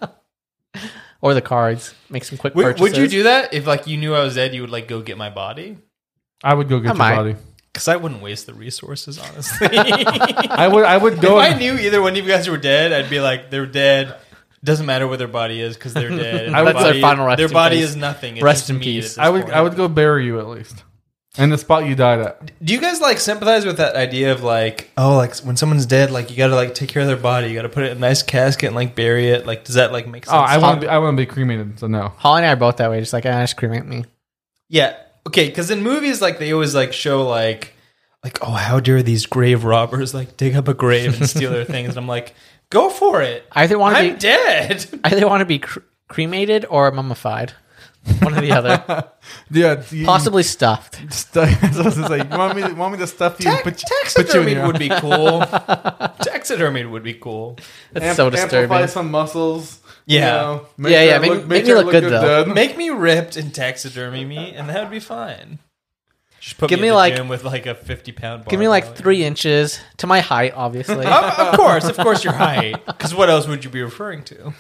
or the cards, make some quick would, purchases. would you do that if like you knew I was dead? You would like go get my body? I would go get I your might. body. Because I wouldn't waste the resources, honestly. I would. I would go. If I knew either one of you guys were dead, I'd be like, they're dead. Doesn't matter where their body is because they're dead. And I would- their That's their body, final rest Their in body peace. is nothing. It's Rest just in meat peace. at this I would. point. I would go bury you at least, in the spot you died at. Do you guys like sympathize with that idea of like, oh, like when someone's dead, like you got to like take care of their body, you got to put it in a nice casket and like bury it. Like, does that like make sense? Oh, I want. I want to be cremated. So no. Holly and I are both that way. Just like, ah, just cremate me. Yeah. Okay. Because in movies, like they always like show like, like oh, how dare these grave robbers like dig up a grave and steal their things? And I'm like, go for it. I either want to I'm be dead. I either want to be cr- cremated or mummified. One or the other. Yeah. You, Possibly stuffed. Stu- that's what I was gonna say. You want me? To, want me to stuff you? and put, you- put you in Taxidermy your- would be cool. Taxidermy would be cool. That's amp- so Amplify disturbing. some muscles. Yeah. You know, make Yeah, sure yeah, I make- look, make me sure I look good, though. dead. Make me ripped and taxidermy me, and that would be fine. Just put Give me, me in the like- gym with like a fifty pound. Give me like three inches to my height, obviously. Of, of course, of course, your height. Because what else would you be referring to?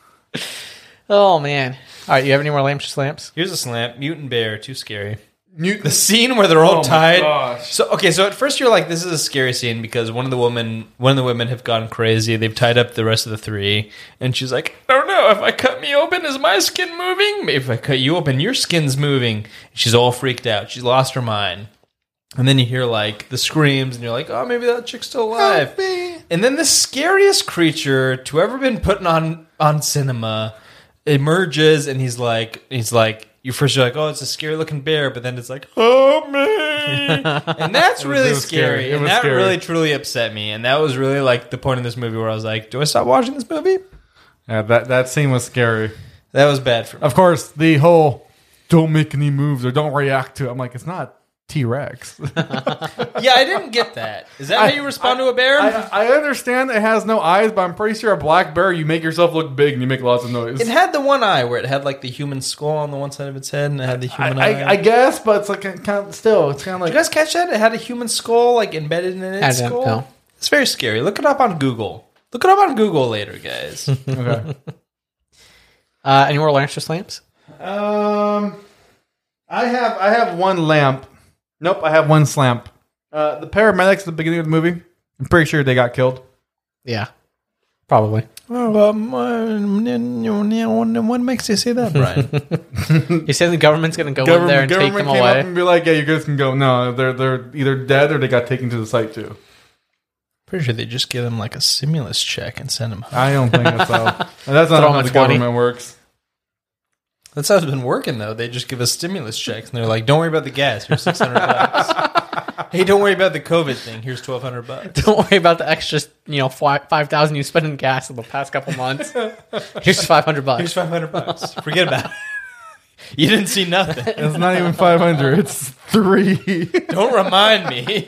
Oh man! All right, you have any more lamps or lamps? Here's a slam. Mutant bear, too scary. Newton. The scene where they're all Oh my tied. gosh. So okay, so at first you're like, this is a scary scene because one of the women, one of the women have gone crazy. They've tied up the rest of the three, and she's like, I don't know if I cut me open, is my skin moving? Maybe if I cut you open, your skin's moving. She's all freaked out. She's lost her mind. And then you hear like the screams, and you're like, oh, maybe that chick's still alive. Help me. And then the scariest creature to ever been put on on cinema emerges, and he's like, he's like, you first you're like, oh, it's a scary looking bear, but then it's like, oh me, and that's was- really it was scary. scary. It And was that scary. really truly upset me, and that was really like the point in this movie where I was like, do I stop watching this movie? Yeah, that that scene was scary. That was bad for me. Of course, the whole "don't make any moves" or "don't react to it." I'm like, it's not T-Rex. Yeah, I didn't get that. Is that how you respond to a bear? I, I understand it has no eyes, but I'm pretty sure a black bear, you make yourself look big and you make lots of noise. It had the one eye where it had like the human skull on the one side of its head, and it had the I, human eye. I, I guess, but it's like kind of, still, it's kind of Did like you guys catch that? It had a human skull like embedded in I its didn't skull. know. It's very scary. Look it up on Google. Look it up on Google later, guys. okay. Uh, any more lamps or lamps? Um, I have I have one lamp. Nope, I have one slamp. Uh, the paramedics at the beginning of the movie, I'm pretty sure they got killed. Yeah, probably. Well, um, uh, what makes you say that, Brian? You say the government's going to go in there and take them came away? up and be like, "Yeah, you guys can go." No, they're they're either dead or they got taken to the site too. Pretty sure they just give him like a stimulus check and send him home. I don't think that's how. That's not Throw 'em how a the twenty. government works. That's how it's been working, though. They just give us stimulus checks, and they're like, "Don't worry about the gas. Here's six hundred bucks. Hey, don't worry about the COVID thing. Here's twelve hundred bucks. Don't worry about the extra, you know, five thousand you spent in gas in the past couple months. Here's five hundred bucks. Here's five hundred bucks. Forget about it. You didn't see nothing. It's not even five hundred. It's three. Don't remind me.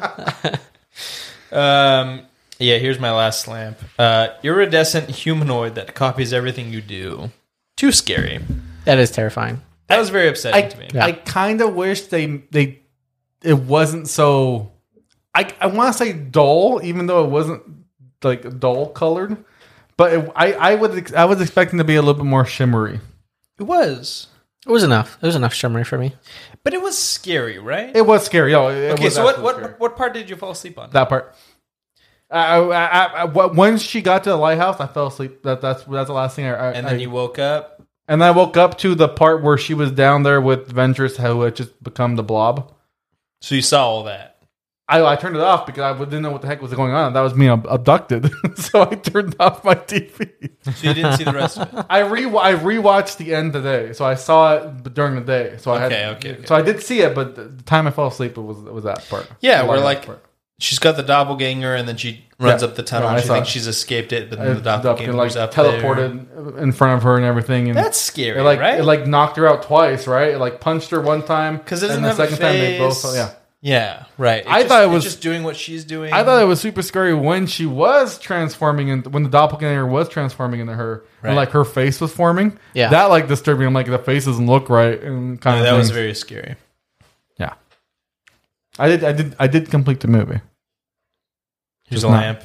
um, yeah, here's my last slam. Uh, iridescent humanoid that copies everything you do. Too scary. That is terrifying. That was very upsetting I, to me. I kind of wish they they it wasn't so. I I want to say dull, even though it wasn't like dull colored. But it, I I would ex- I was expecting to be a little bit more shimmery. It was. It was enough. It was enough shimmery for me. But it was scary, right? It was scary. Oh, it okay, was so what, absolutely what scary. what part did you fall asleep on? That part. I, I, I, I, once she got to the lighthouse, I fell asleep. That that's that's the last thing. I, I and then I, you woke up. and I woke up to the part where she was down there with Ventress, who had just become the Blob. So you saw all that. I, I turned it off because I didn't know what the heck was going on. That was me ab- abducted, so I turned off my T V. So you didn't see the rest of it. I re I rewatched the end today, so I saw it during the day. So I Okay, had, okay, okay. So I did see it, but the time I fell asleep, it was it was that part. Yeah, The we're lighthouse like, part. she's got the doppelganger, and then she runs Yeah. up the tunnel. No, I and she saw thinks it. she's escaped it, but I then the ended up doppelganger getting, like was up there. teleported in front of her and everything. And That's scary, it like right? it like knocked her out twice, right? It like punched her one time 'Cause it doesn't and the have a second time they both face. yeah. Yeah, right. I just, thought it it's was- just doing what she's doing. I thought it was super scary when she was transforming and when the doppelganger was transforming into her Right. and like her face was forming. Yeah. That like disturbed me. I'm like the face doesn't look right and kind Yeah, of that was things. very scary. Yeah. I did I did I did complete the movie. Here's Just a not- lamp.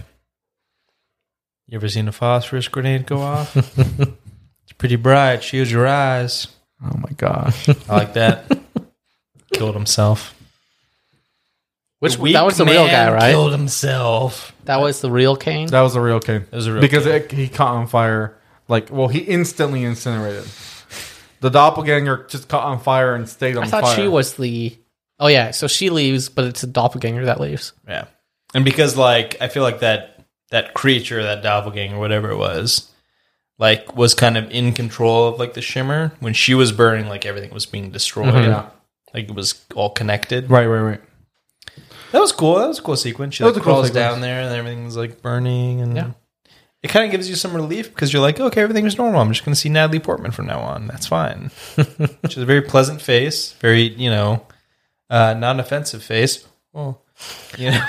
You ever seen a phosphorus grenade go off? It's pretty bright. Shields your eyes. Oh my god. I like that. Killed himself. Which The weak that was the real man guy, right? Killed himself. That was the real Kane. That was a real Kane. It was a real because Kane. it, he caught on fire. Like, well, he instantly incinerated. The doppelganger just caught on fire and stayed on I thought fire. she was the. Oh yeah, so she leaves, but it's a doppelganger that leaves. Yeah, and because like I feel like that that creature, that doppelganger, whatever it was, like was kind of in control of like the shimmer. When she was burning, like everything was being destroyed. Mhm. Yeah. Like it was all connected. Right, right, right. That was cool. That was a cool sequence. She That was like a cool crawls sequence. down there and everything's like burning, and Yeah. it kind of gives you some relief because you're like, okay, everything's normal. I'm just going to see Natalie Portman from now on. That's fine. She has a very pleasant face, very you know, uh, non-offensive face. Well, you know,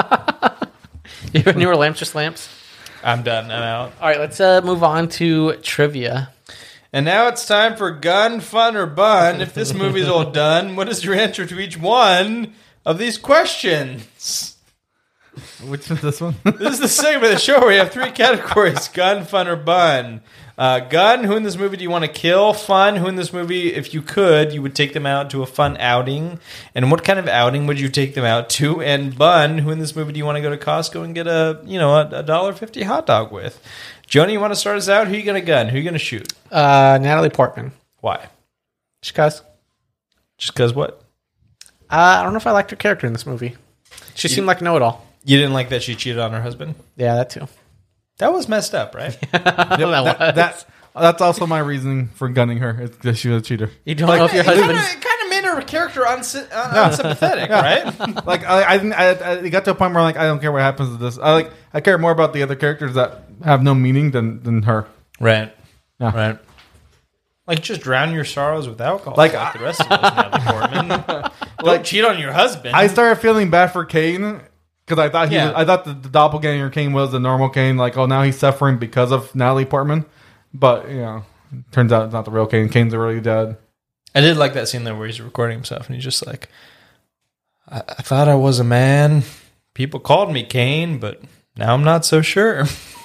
You have newer lamps, just lamps. I'm done. I'm out. All right, let's uh, move on to trivia. And now it's time for Gun, Fun, or Bun. If this movie's all done, what is your answer to each one of these questions? Which is this one? This is the segment of the show where we have three categories: Gun, Fun, or Bun. Uh, gun, who in this movie do you want to kill? Fun, who in this movie, if you could, you would take them out to a fun outing? And what kind of outing would you take them out to? And Bun, who in this movie do you want to go to Costco and get a, you know, a one dollar fifty hot dog with? Joni, you want to start us out? Who are you going to gun? Who are you going to shoot? Uh, Natalie Portman. Why? Just because. Just because what? Uh, I don't know if I liked her character in this movie. She seemed like a know-it-all. You didn't like that she cheated on her husband? Yeah, that too. That was messed up, right? Yep, that that- was. that- that's also my reasoning for gunning her. It's that she was a cheater. You don't know if your it husband. kind of made her character unsi- un- unsympathetic, right? Like I, I, didn't- I, I it got to a point where like I don't care what happens to this. I like I care more about the other characters that have no meaning than than her. Right. Yeah. Right. Like, just drown your sorrows with alcohol. Like, Like, the rest of us, Natalie Portman. Don't Like, cheat on your husband. I started feeling bad for Kane because I thought he Yeah. was, I thought the, the doppelganger Kane was the normal Kane. Like, oh, now he's suffering because of Natalie Portman. But you know, turns out it's not the real Kane. Kane's a really dead. I did like that scene there where he's recording himself and he's just like, I, I thought I was a man. People called me Kane, but now I'm not so sure.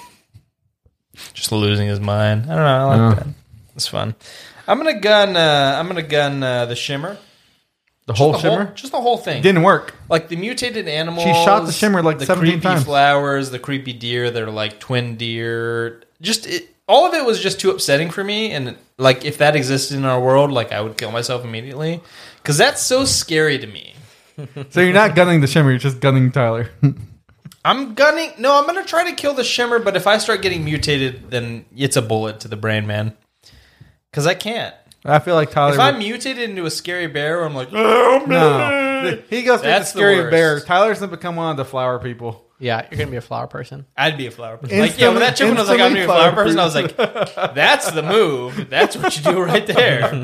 Just losing his mind. I don't know. I like Yeah. that. It's fun. I'm gonna gun. Uh, I'm gonna gun uh, the shimmer. The whole the shimmer Whole, just the whole thing. didn't work. Like the mutated animals. She shot the shimmer like the seventeen creepy times. flowers, the creepy deer that are like twin deer. Just it, all of it was just too upsetting for me. And like if that existed in our world, like I would kill myself immediately because that's so scary to me. So you're not gunning the shimmer. You're just gunning Tyler. I'm gunning. No, I'm gonna try to kill the shimmer. But if I start getting mutated, then it's a bullet to the brain, man. Because I can't. I feel like Tyler. If would- I'm mutated into a scary bear, I'm like, oh, no, he goes through the That's the scary worst. bear. Tyler's gonna become one of the flower people. Yeah, you're gonna be a flower person. I'd be a flower person. Like, yeah, when that chick Instantly- was like, I'm gonna be a flower instantly person, I was like, that's the move. That's what you do right there.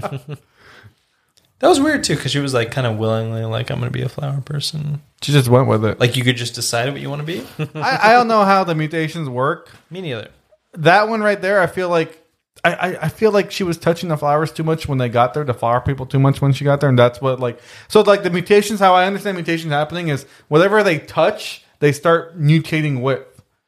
That was weird too, because she was like kind of willingly like, I'm gonna be a flower person. She just went with it. Like you could just decide what you want to be. I, I don't know how the mutations work. Me neither. That one right there, I feel like I, I, I feel like she was touching the flowers too much when they got there. The flower people too much when she got there, and that's what like. So like the mutations, how I understand mutations happening is whatever they touch, they start mutating with.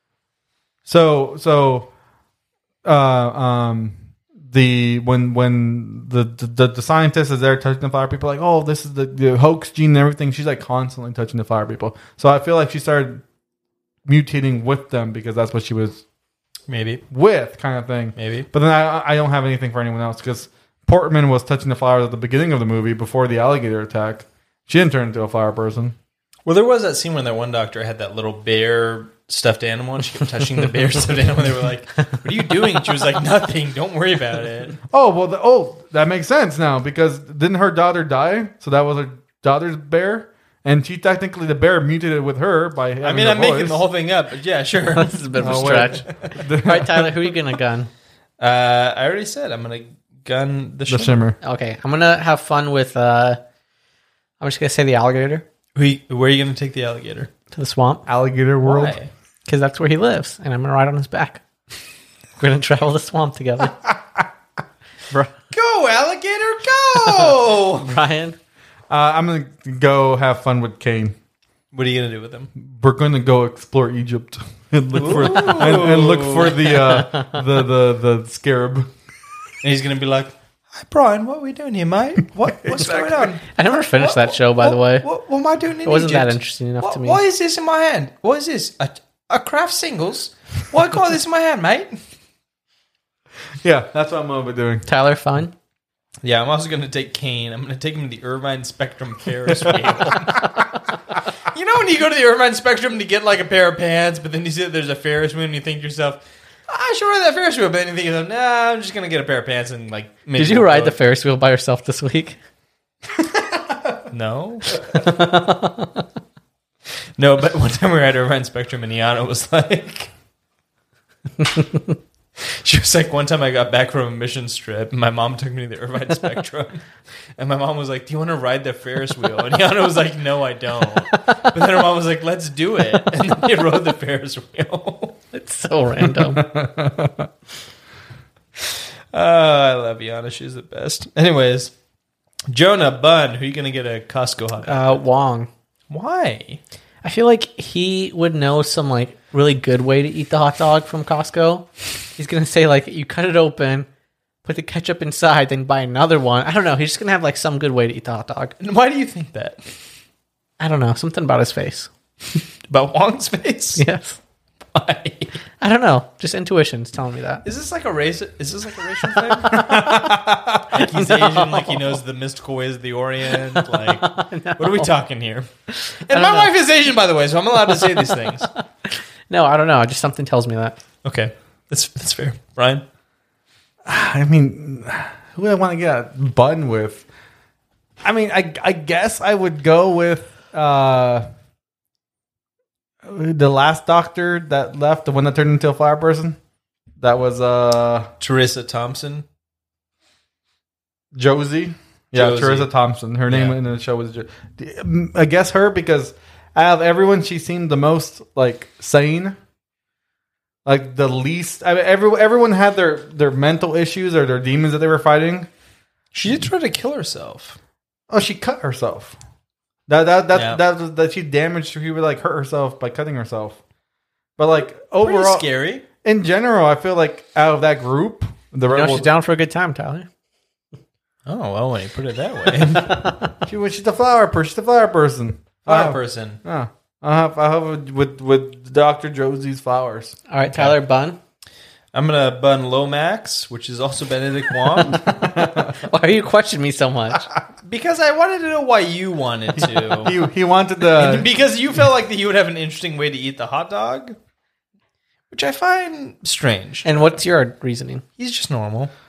So so, uh, um, the when when the the, the scientist is there touching the flower people, like, oh, this is the, the hoax gene and everything. She's like constantly touching the flower people. So I feel like she started mutating with them because that's what she was Maybe. with, kind of thing. Maybe. But then I I don't have anything for anyone else because Portman was touching the flowers at the beginning of the movie before the alligator attack. She didn't turn into a flower person. Well, there was that scene when that one doctor had that little bear stuffed animal, and she kept touching the bear stuffed animal. And they were like, "What are you doing?" And she was like, "Nothing. Don't worry about it." Oh well, the, oh that makes sense now because didn't her daughter die? So that was her daughter's bear, and she technically the bear mutated with her by. I mean, I'm making the whole thing up, but yeah, sure. This is a bit of a Oh, wait. stretch. All right, Tyler, who are you gonna gun? Uh, I already said I'm gonna gun the the shimmer. shimmer. Okay, I'm gonna have fun with. uh I'm just gonna say the alligator Who you- Where are you gonna take the alligator? to the swamp Alligator world. Why? because that's where he lives, and I'm gonna ride on his back. We're gonna travel the swamp together. Bro, Go, alligator, go! Brian, Uh, I'm gonna go have fun with Kane. What are you gonna do with him? We're gonna go explore Egypt and look for and, and look for the uh, the the the scarab. And he's gonna be like, "Hi, Brian, what are we doing here, mate? What what's going on? I never finished that show, by the What- way. What, what am I doing in It wasn't Egypt? that interesting enough What, to me. What is this in my hand? What is this? A, a craft singles? Why got this in my hand, mate? Yeah, that's what I'm gonna be doing. Tyler, fun. Yeah, I'm also going to take Kane. I'm going to take him to the Irvine Spectrum Ferris wheel. You know when you go to the Irvine Spectrum to get like a pair of pants, but then you see that there's a Ferris wheel and you think to yourself, I should ride that Ferris wheel. But then you think, to yourself, nah, I'm just going to get a pair of pants and like maybe Did you we'll ride go- the Ferris wheel by yourself this week? No. No, but one time we were at Irvine Spectrum and Iana was like... She was like, one time I got back from a mission trip, and my mom took me to the Irvine Spectrum, and my mom was like, "Do you want to ride the Ferris wheel?" And Yana was like, "No, I don't." But then her mom was like, "Let's do it," and then they rode the Ferris wheel. It's so random. Oh, I love Yana; she's the best. Anyways, Jonah Bunn, who are you gonna get a Costco hot dog? Uh, Wong. Why? I feel like he would know some like really good way to eat the hot dog from Costco. He's gonna say like you cut it open, put the ketchup inside, then buy another one. I don't know. He's just gonna have like some good way to eat the hot dog. And why do you think that? I don't know. Something about his face. About Wong's face? Yes. Why? I don't know. Just intuition's telling me that. Is this like a race? Is this like a racial thing? Like he's Asian, like he knows the mystical ways of the Orient. Like, what are we talking here? And my know. wife is Asian, by the way, so I'm allowed to say these things. No, I don't know. Just something tells me that. Okay, that's that's fair, Brian. I mean, who would I want to get a bun with? I mean, I I guess I would go with uh, the last doctor that left, the one that turned into a flower person. That was uh, Teresa Thompson. Josie. Yeah, Josie. Teresa Thompson. Her name Yeah. in the show was. Jo- I guess her because out of everyone, she seemed the most like sane. Like the least. I mean, every, everyone had their their mental issues or their demons that they were fighting. She did try to kill herself. Oh, she cut herself. That that that Yeah. that, that, that she damaged. She would like hurt herself by cutting herself. But like Pretty overall, scary. in general, I feel like out of that group, the You know, rebel, she's down for a good time, Tyler. Oh well, when you put it that way, she was she's the flower person. She's the flower person. flower Oh. person. Yeah. I have I have with with Doctor Josie's flowers. All right, Tyler Bun. I'm gonna bun Lomax, which is also Benedict Wong, Why are you questioning me so much? because I wanted to know why you wanted to. He he wanted the Because you felt like that he would have an interesting way to eat the hot dog, which I find strange. And what's your reasoning? He's just normal.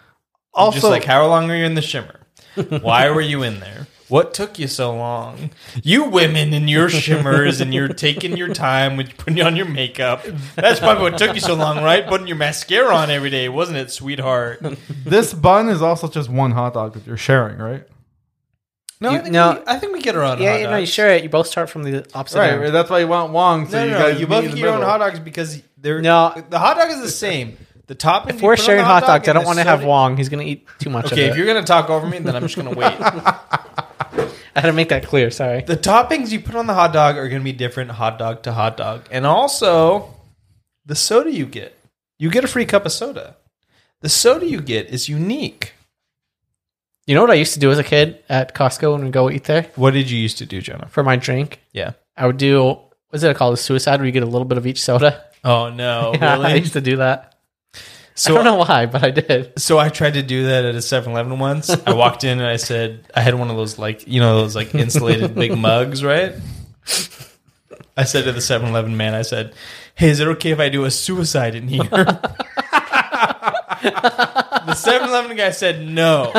Also, Just like, how long were you in the shimmer? Why were you in there? What took you so long? You women in your shimmers and you're taking your time with putting on your makeup. That's probably what took you so long, right? Putting your mascara on every day, wasn't it, sweetheart? this bun is also just one hot dog that you're sharing, right? No, You- I think, no. we, I think we get our own Yeah, hot you dogs. know, you share it. You both start from the opposite Right. end. That's why you want Wong. So No, you no, guys no. You meet both in get the your own middle. hot dogs because they're No. The hot dog is the same. The topping. If you we're put on sharing the hot dogs, I and don't the want to have soda- Wong. He's going to eat too much Okay, of if it. you're gonna talk over me, then I'm just gonna wait. I had to make that clear. Sorry. The toppings you put on the hot dog are going to be different hot dog to hot dog. And also, the soda you get. You get a free cup of soda. The soda you get is unique. You know what I used to do as a kid at Costco when we go eat there What did you used to do, Jonah? for my drink? Yeah. I would do, what's it called? A suicide where you get a little bit of each soda. Oh, no. Yeah, I Really? used to do that. So, I don't know why, but I did. So I tried to do that at a seven eleven once. I walked in and I said, I had one of those, like, you know, those, like, insulated big mugs, right? I said to the seven eleven man, I said, hey, is it okay if I do a suicide in here? The seven eleven guy said no.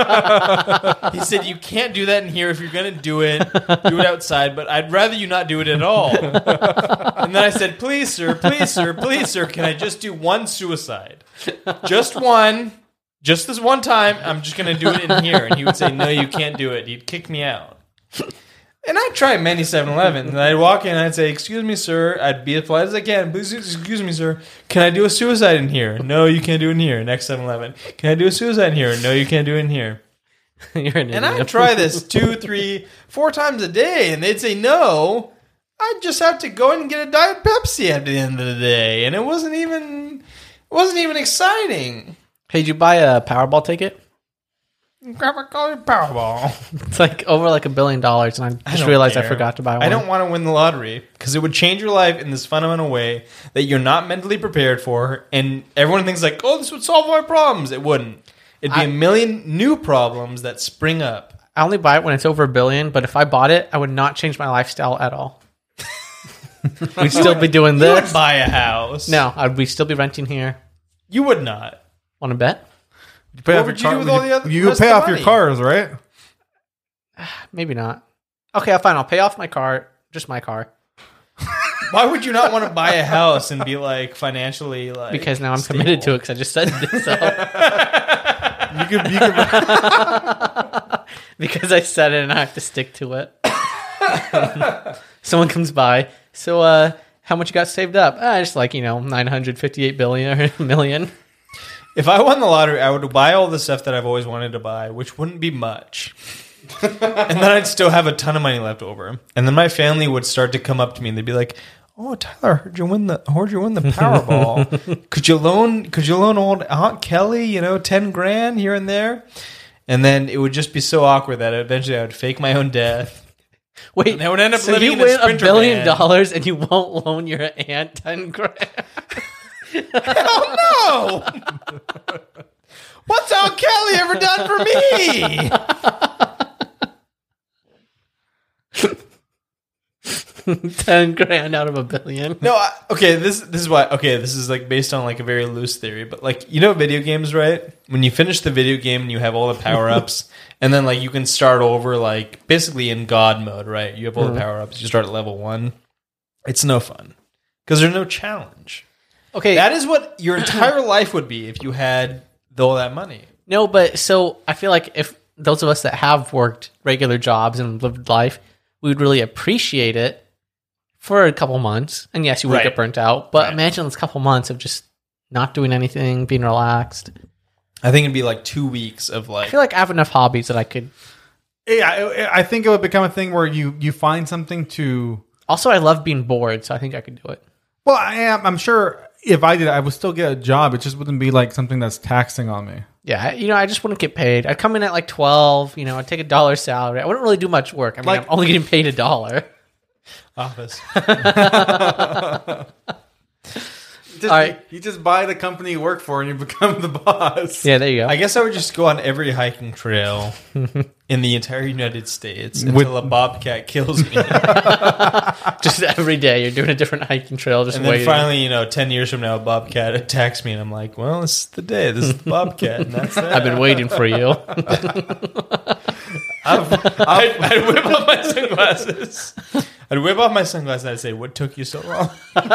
He said, you can't do that in here. If you're going to do it, do it outside, but I'd rather you not do it at all. And then I said, please, sir, please, sir, please, sir, can I just do one suicide? Just one. Just this one time, I'm just going to do it in here. And he would say, no, you can't do it. He'd kick me out. And I'd try many seven elevens. And I'd walk in and I'd say, excuse me, sir. I'd be as polite as I can. Please, excuse me, sir. Can I do a suicide in here? No, you can't do it in here. Next seven eleven. Can I do a suicide in here? No, you can't do it in here. You're an And I'd idiot. try this two, three, four times a day. And they'd say no. I'd just have to go in and get a Diet Pepsi at the end of the day. And it wasn't even, it wasn't even exciting. Hey, did you buy a Powerball ticket? Grab a colored Powerball. It's like over like a billion dollars, and I I just don't realized I care. forgot to buy one. I don't want to win the lottery because it would change your life in this fundamental way that you're not mentally prepared for, and everyone thinks like, "Oh, this would solve my problems." It wouldn't. It'd be I- a million new problems that spring up. I only buy it when it's over a billion, but if I bought it, I would not change my lifestyle at all. We'd still be doing You this. would buy a house. No, I'd we still be renting here. you would not. Want to bet? You pay What off would your you do car- with all the other- You rest pay of the off your money? cars, right? Maybe not. Okay, fine. I'll pay off my car, just my car, Why would you not want to buy a house and be like financially like? because now I'm stable? committed to it because I just said it. So You could, you could because I said it and I have to stick to it. Someone comes by. So, uh, how much you got saved up? Ah, just like you know, nine hundred fifty-eight billion or million. If I won the lottery, I would buy all the stuff that I've always wanted to buy, which wouldn't be much. And then I'd still have a ton of money left over. And then my family would start to come up to me and they'd be like, "Oh, Tyler, I heard you win the I heard you win the Powerball. could you loan could you loan old Aunt Kelly, you know, ten grand here and there?" And then it would just be so awkward that eventually I would fake my own death. Wait, And I would end up so living you in a win a Sprinter billion van. dollars and you won't loan your aunt ten grand? Hell no! What's Aunt Kelly ever done for me? ten grand out of a billion. No, I, okay, this this is why. Okay, this is like based on like a very loose theory, but like you know, video games, right? When you finish the video game and you have all the power ups, and then like you can start over, like basically in God mode, right? You have all the power ups. You start at level one. It's no fun because there's no challenge. Okay, That is what your entire life would be if you had all that money. no, but so I feel like if those of us that have worked regular jobs and lived life, we would really appreciate it for a couple months. And yes, you would Right. get burnt out, but Right. imagine this couple months of just not doing anything, being relaxed. I think it'd be like two weeks of I like. feel like I have enough hobbies that I could. Yeah, I, I think it would become a thing where you you find something to. Also, I love being bored, so I think I could do it. Well, I am. I'm sure if I did, I would still get a job. It just wouldn't be like something that's taxing on me. Yeah, I- you know, I just wouldn't get paid. I'd come in at like twelve, you know, I'd take a dollar salary. I wouldn't really do much work. I mean, Like- I'm only getting paid a dollar. Office. Just, All right. you just buy the company you work for and you become the boss. Yeah, there you go. I guess I would just go on every hiking trail in the entire United States until With- a bobcat kills me. Just every day you're doing a different hiking trail. Just And then waiting. finally, you know, ten years from now, a bobcat attacks me, and I'm like, well, this is the day. This is the bobcat, and that's that. I've been waiting for you. I'd, I'd whip off my sunglasses. I'd whip off my sunglasses and I'd say, what took you so long?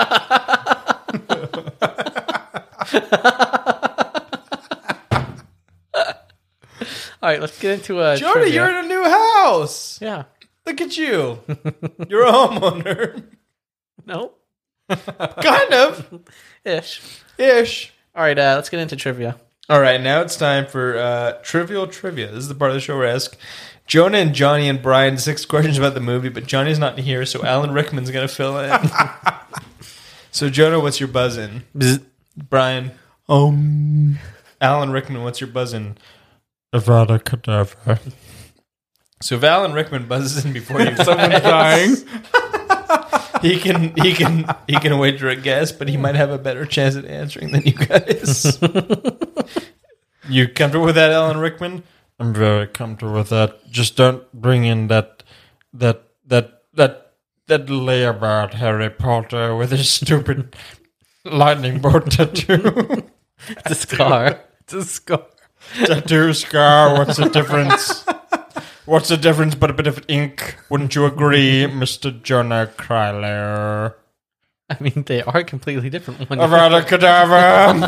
All right, let's get into a Jonah, trivia. you're in a new house. Yeah. Look at you. You're a homeowner. No. Kind of. Ish. Ish. All right, uh, let's get into trivia. All right, now it's time for uh, Trivial Trivia. This is the part of the show where I ask Jonah and Johnny and Brian six questions about the movie, but Johnny's not here, so Alan Rickman's going to fill in. So, Jonah, what's your buzzin'? Brian. Um, Alan Rickman, what's your buzzin'? Avada Kedavra. So, if Alan Rickman buzzes in before you someone's dying. he can he can he can wager a guess, but he might have a better chance at answering than you guys. You comfortable with that, Alan Rickman? I'm very comfortable with that. Just don't bring in that that that that that lay about Harry Potter with his stupid lightning bolt tattoo. The scar. It's a scar. Tattoo scar. What's the difference? What's the difference but a bit of ink? Wouldn't you agree, Mister Jonah Kryler? I mean, they are completely different. When Avada Kedavra.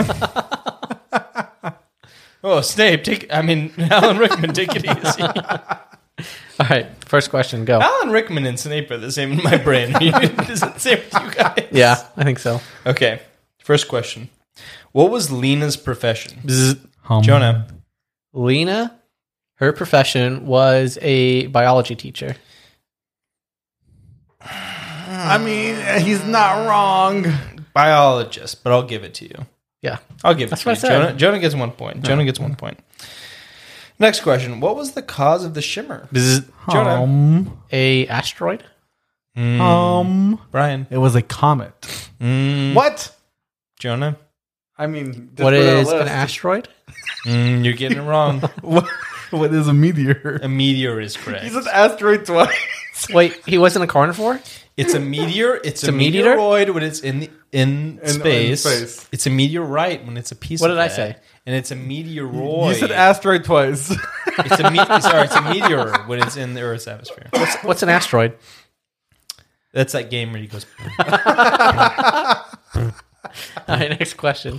Oh, Snape, take I mean Alan Rickman, take it easy. All right, first question, go. Alan Rickman and Snape are the same in my brain. Is it the same with you guys? Yeah, I think so. Okay. First question. What was Lena's profession? Um, Jonah. Lena, her profession was a biology teacher. I mean, he's not wrong. Biologist, but I'll give it to you. Yeah. I'll give it That's to what you. I said. Jonah, Jonah gets one point. Jonah gets one point. Next question. What was the cause of the shimmer? Jonah. Um, A asteroid? Mm, um, Brian. it was a comet. Mm, What? Jonah. I mean, just What put it on a is an list. asteroid? Mm, you're getting it wrong. What, what is a meteor? A meteor is correct. He said asteroid twice. Wait, he wasn't a carnivore? It's a meteor. It's, It's a, a meteor? meteoroid when it's in the, in, in space. space. It's a meteorite when it's a piece What of did I that. say? And it's a meteoroid. You said asteroid twice. It's a me- sorry, it's a meteor when it's in the Earth's atmosphere. What's, what's an asteroid? That's that game where he goes. All right, next question.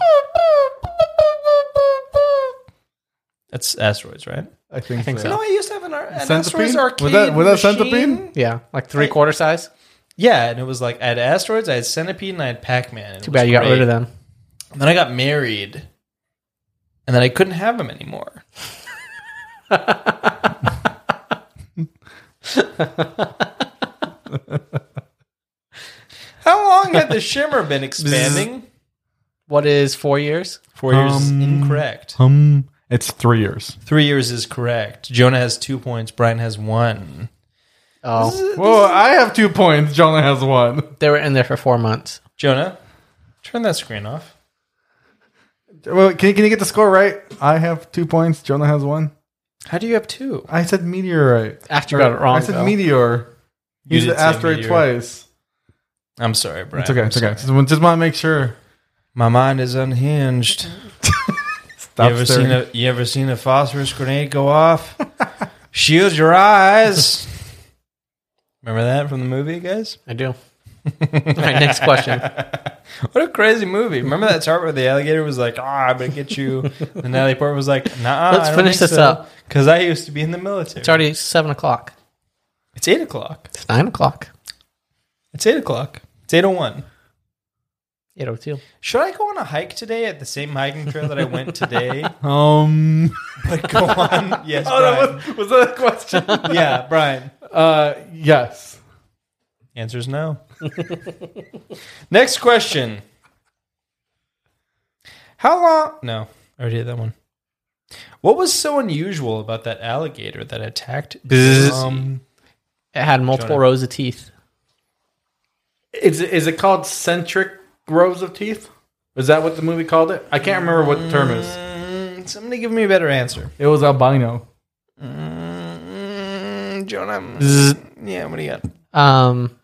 That's asteroids, right? I think, I think so. so. No, I used to have an, ar- an Centipede? asteroids arcade. Was that- was that machine. Centipede? Yeah, like three quarter size. Yeah, and it was like I had asteroids, I had centipede, and I had Pac-Man. Too bad you got rid of them. And then I got married, and then I couldn't have them anymore. How long had the shimmer been expanding? What is four years? Four years is Um, incorrect. Um, it's three years. Three years is correct. Jonah has two points. Brian has one. Oh, Well, I have two points. Jonah has one. they were in there for four months. Jonah, turn that screen off. Well, can, can you get the score right? I have two points. Jonah has one. How do you have two? I said meteorite. After you got it wrong, I said though. meteor. You You said did say asteroid meteor. twice. I'm sorry, Brian. It's okay. I'm It's okay. sorry. Just, just want to make sure. My mind is unhinged. Stop you ever staring. seen a You ever seen a phosphorus grenade go off? Shield your eyes. Remember that from the movie, guys? I do. All right, next question. What a crazy movie! Remember that part where the alligator was like, "Ah, I'm gonna get you," and Natalie Portman was like, "Nah, Let's finish this up. because I used to be in the military." It's already seven o'clock. It's eight o'clock. It's nine o'clock. It's eight o'clock. It's eight o one. Eight oh two. Should I go on a hike today at the same hiking trail that I went today? Um. But go on. Yes, Oh, Brian. that was, was that a question? Yeah, Brian. uh, yes. Answer's no. Next question. How long? No, I already did that one. What was so unusual about that alligator that attacked? Um, It had multiple Jonah. rows of teeth. is it, is it called centric rows of teeth? Is that what the movie called it? I can't remember what the term is. Mm, somebody give me a better answer. It was albino. Mm, Jonah. Zzz. Yeah, what do you got? Um,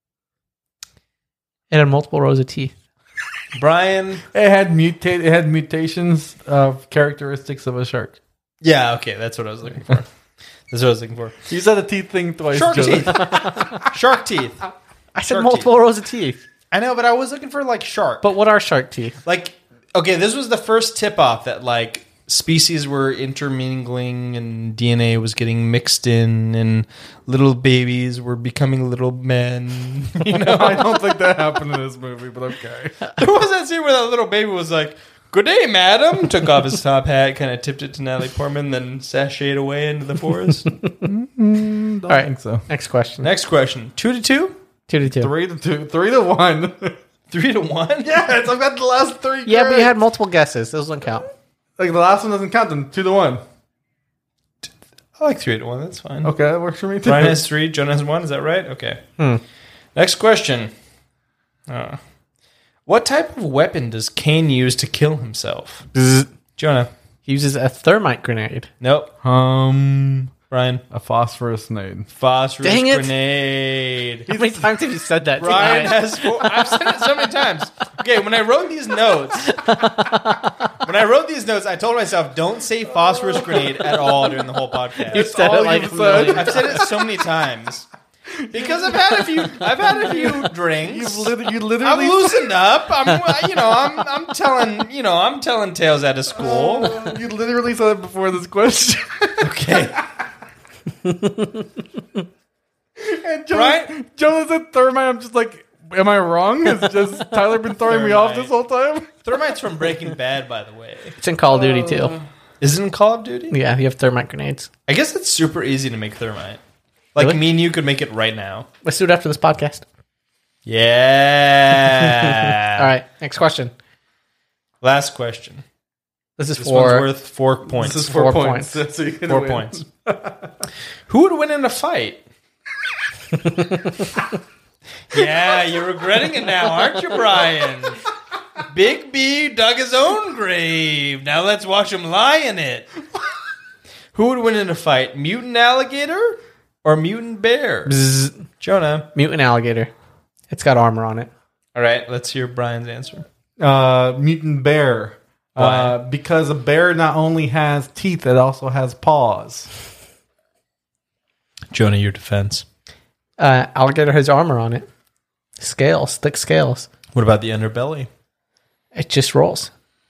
it had multiple rows of teeth. Brian. It had mutate. It had mutations of characteristics of a shark. Yeah, okay, that's what I was looking for. That's what I was looking for. You said the teeth thing twice. Shark Joe. teeth. Shark teeth. I said Shark multiple teeth. rows of teeth. I know, but I was looking for like shark. But what are shark teeth? Like, okay, this was the first tip off that like species were intermingling and D N A was getting mixed in and little babies were becoming little men. You know, I don't think that happened in this movie, but okay. there was that scene where that little baby was like, "Good day, madam." Took off his top hat, kind of tipped it to Natalie Portman, then sashayed away into the forest. Mm, don't All right. think so. Next question. Next question: two to two, Two to two. Three to two, three to one. three to one. Yes, I've got the last three. Yeah, but you correct. had multiple guesses. Those don't count. like the last one doesn't count. Then two to one. I like three to one. That's fine. Okay, that works for me too. Brian has three, Jonah has one. Is that right? Okay. Hmm. Next question. Uh, what type of weapon does Kane use to kill himself? Jonah. He uses a thermite grenade. Nope. Um, Brian. a phosphorus nade. Phosphorus Dang it. grenade. How many times have you said that? Brian tonight? has four. I've said it so many times. Okay, when I wrote these notes, when I wrote these notes, I told myself, don't say phosphorus grenade at all during the whole podcast. You said all it like you've a said. million. I've said it so many times because I've had a few. I've had a few drinks. You've lit- you I'm literally. loosened up. I'm, you know, I'm, I'm telling, you know, I'm telling tales out of school. you literally said it before this question. Okay, and Jonas, Right? Jonas said thermite. I'm just like, am I wrong? Has just Tyler been throwing me off this whole time? thermite's from Breaking Bad, by the way. It's in Call of Duty too. Is it in Call of Duty? Yeah, you have thermite grenades. I guess it's super easy to make thermite. Like Really? me and you could make it right now. Let's do it after this podcast. Yeah. All right, next question. Last question. This is This for one's worth four points. This is Four four, points. points. So you can Four win. points. Who would win in a fight? Yeah, you're regretting it now, aren't you, Brian? Big B dug his own grave. Now let's watch him lie in it. Who would win in a fight? Mutant alligator or mutant bear? Bzz, Jonah. mutant alligator. It's got armor on it. All right, let's hear Brian's answer. Uh, mutant bear. Uh, because a bear not only has teeth, it also has paws. Jonah, your defense. Uh, alligator has armor on it. Scales, thick scales. What about the underbelly? It just rolls.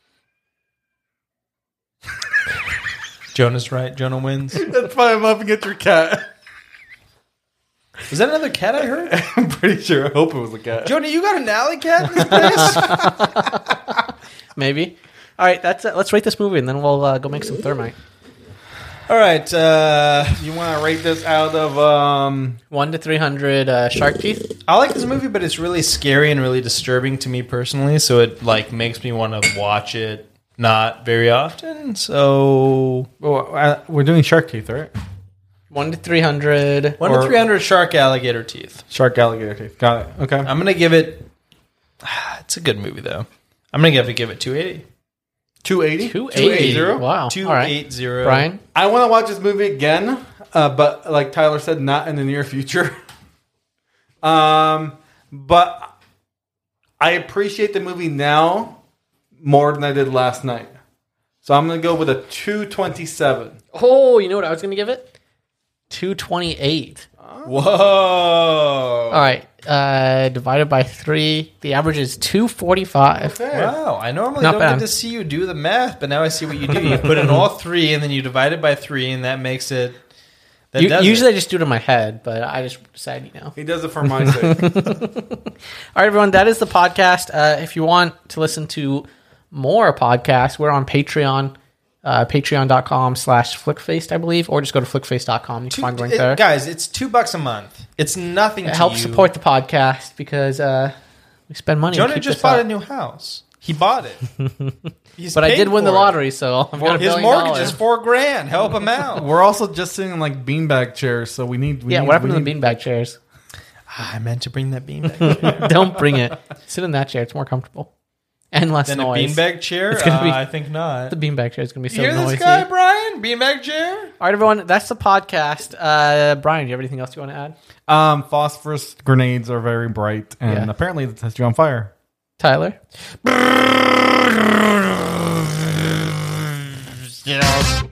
Jonah's right. Jonah wins. That's why I'm laughing at your cat. Was that another cat I heard? I'm pretty sure. I hope it was a cat. Jonah, you got an alley cat in this place? Maybe. All right, that's it. Let's rate this movie, and then we'll uh, go make some thermite. All right. Uh, You want to rate this out of um? One to three hundred uh, shark teeth. I like this movie, but it's really scary and really disturbing to me personally. So it like makes me want to watch it not very often. So Well, uh, we're doing shark teeth, right? One to three hundred. one Or- to three hundred shark alligator teeth. Shark alligator teeth. Got it. Okay. I'm gonna give it. It's a good movie though. I'm gonna have to give it two eighty. two eighty. Two eighty. Wow. Two All right. eight zero. Brian. I want to watch this movie again, uh, but like Tyler said, not in the near future. um, but I appreciate the movie now more than I did last night. So I'm gonna go with a two twenty-seven. Oh, you know what I was going to give it? two twenty-eight. Whoa. All right. Uh, divided by three. The average is two forty-five. Wow, I normally Not don't bad. get to see you do the math, but now I see what you do. You put in all three, and then you divide it by three, and that makes it. That You, does usually it. I just do it in my head, but I just decided, you know. He does it for my sake. All right, everyone. That is the podcast. Uh, if you want to listen to more podcasts, we're on Patreon. Uh, Patreon.com slash Flickfaced, I believe, or just go to flickface dot com. You can Two- find the link it- there. guys, it's two bucks a month. It's nothing. It to helps you. support the podcast because uh, we spend money. to Jonah keep just this bought up. a new house. He bought it. He's But I paid did win the for it. lottery, so I've got a His billion mortgage dollars. is four grand. Help him out. We're also just sitting in like beanbag chairs, so we need. We Yeah, need, what happened we to the need- beanbag chairs? Ah, I meant to bring that bean back. Don't bring it. Sit in that chair. It's more comfortable. and less Then noise. a beanbag chair? It's gonna uh, be- I think not. The beanbag chair is going to be so you hear noisy. this guy, Brian? Beanbag chair? All right, everyone. That's the podcast. Uh, Brian, do you have anything else you want to add? Um, phosphorus grenades are very bright, and Yeah. apparently it sets you on fire. Tyler? You know,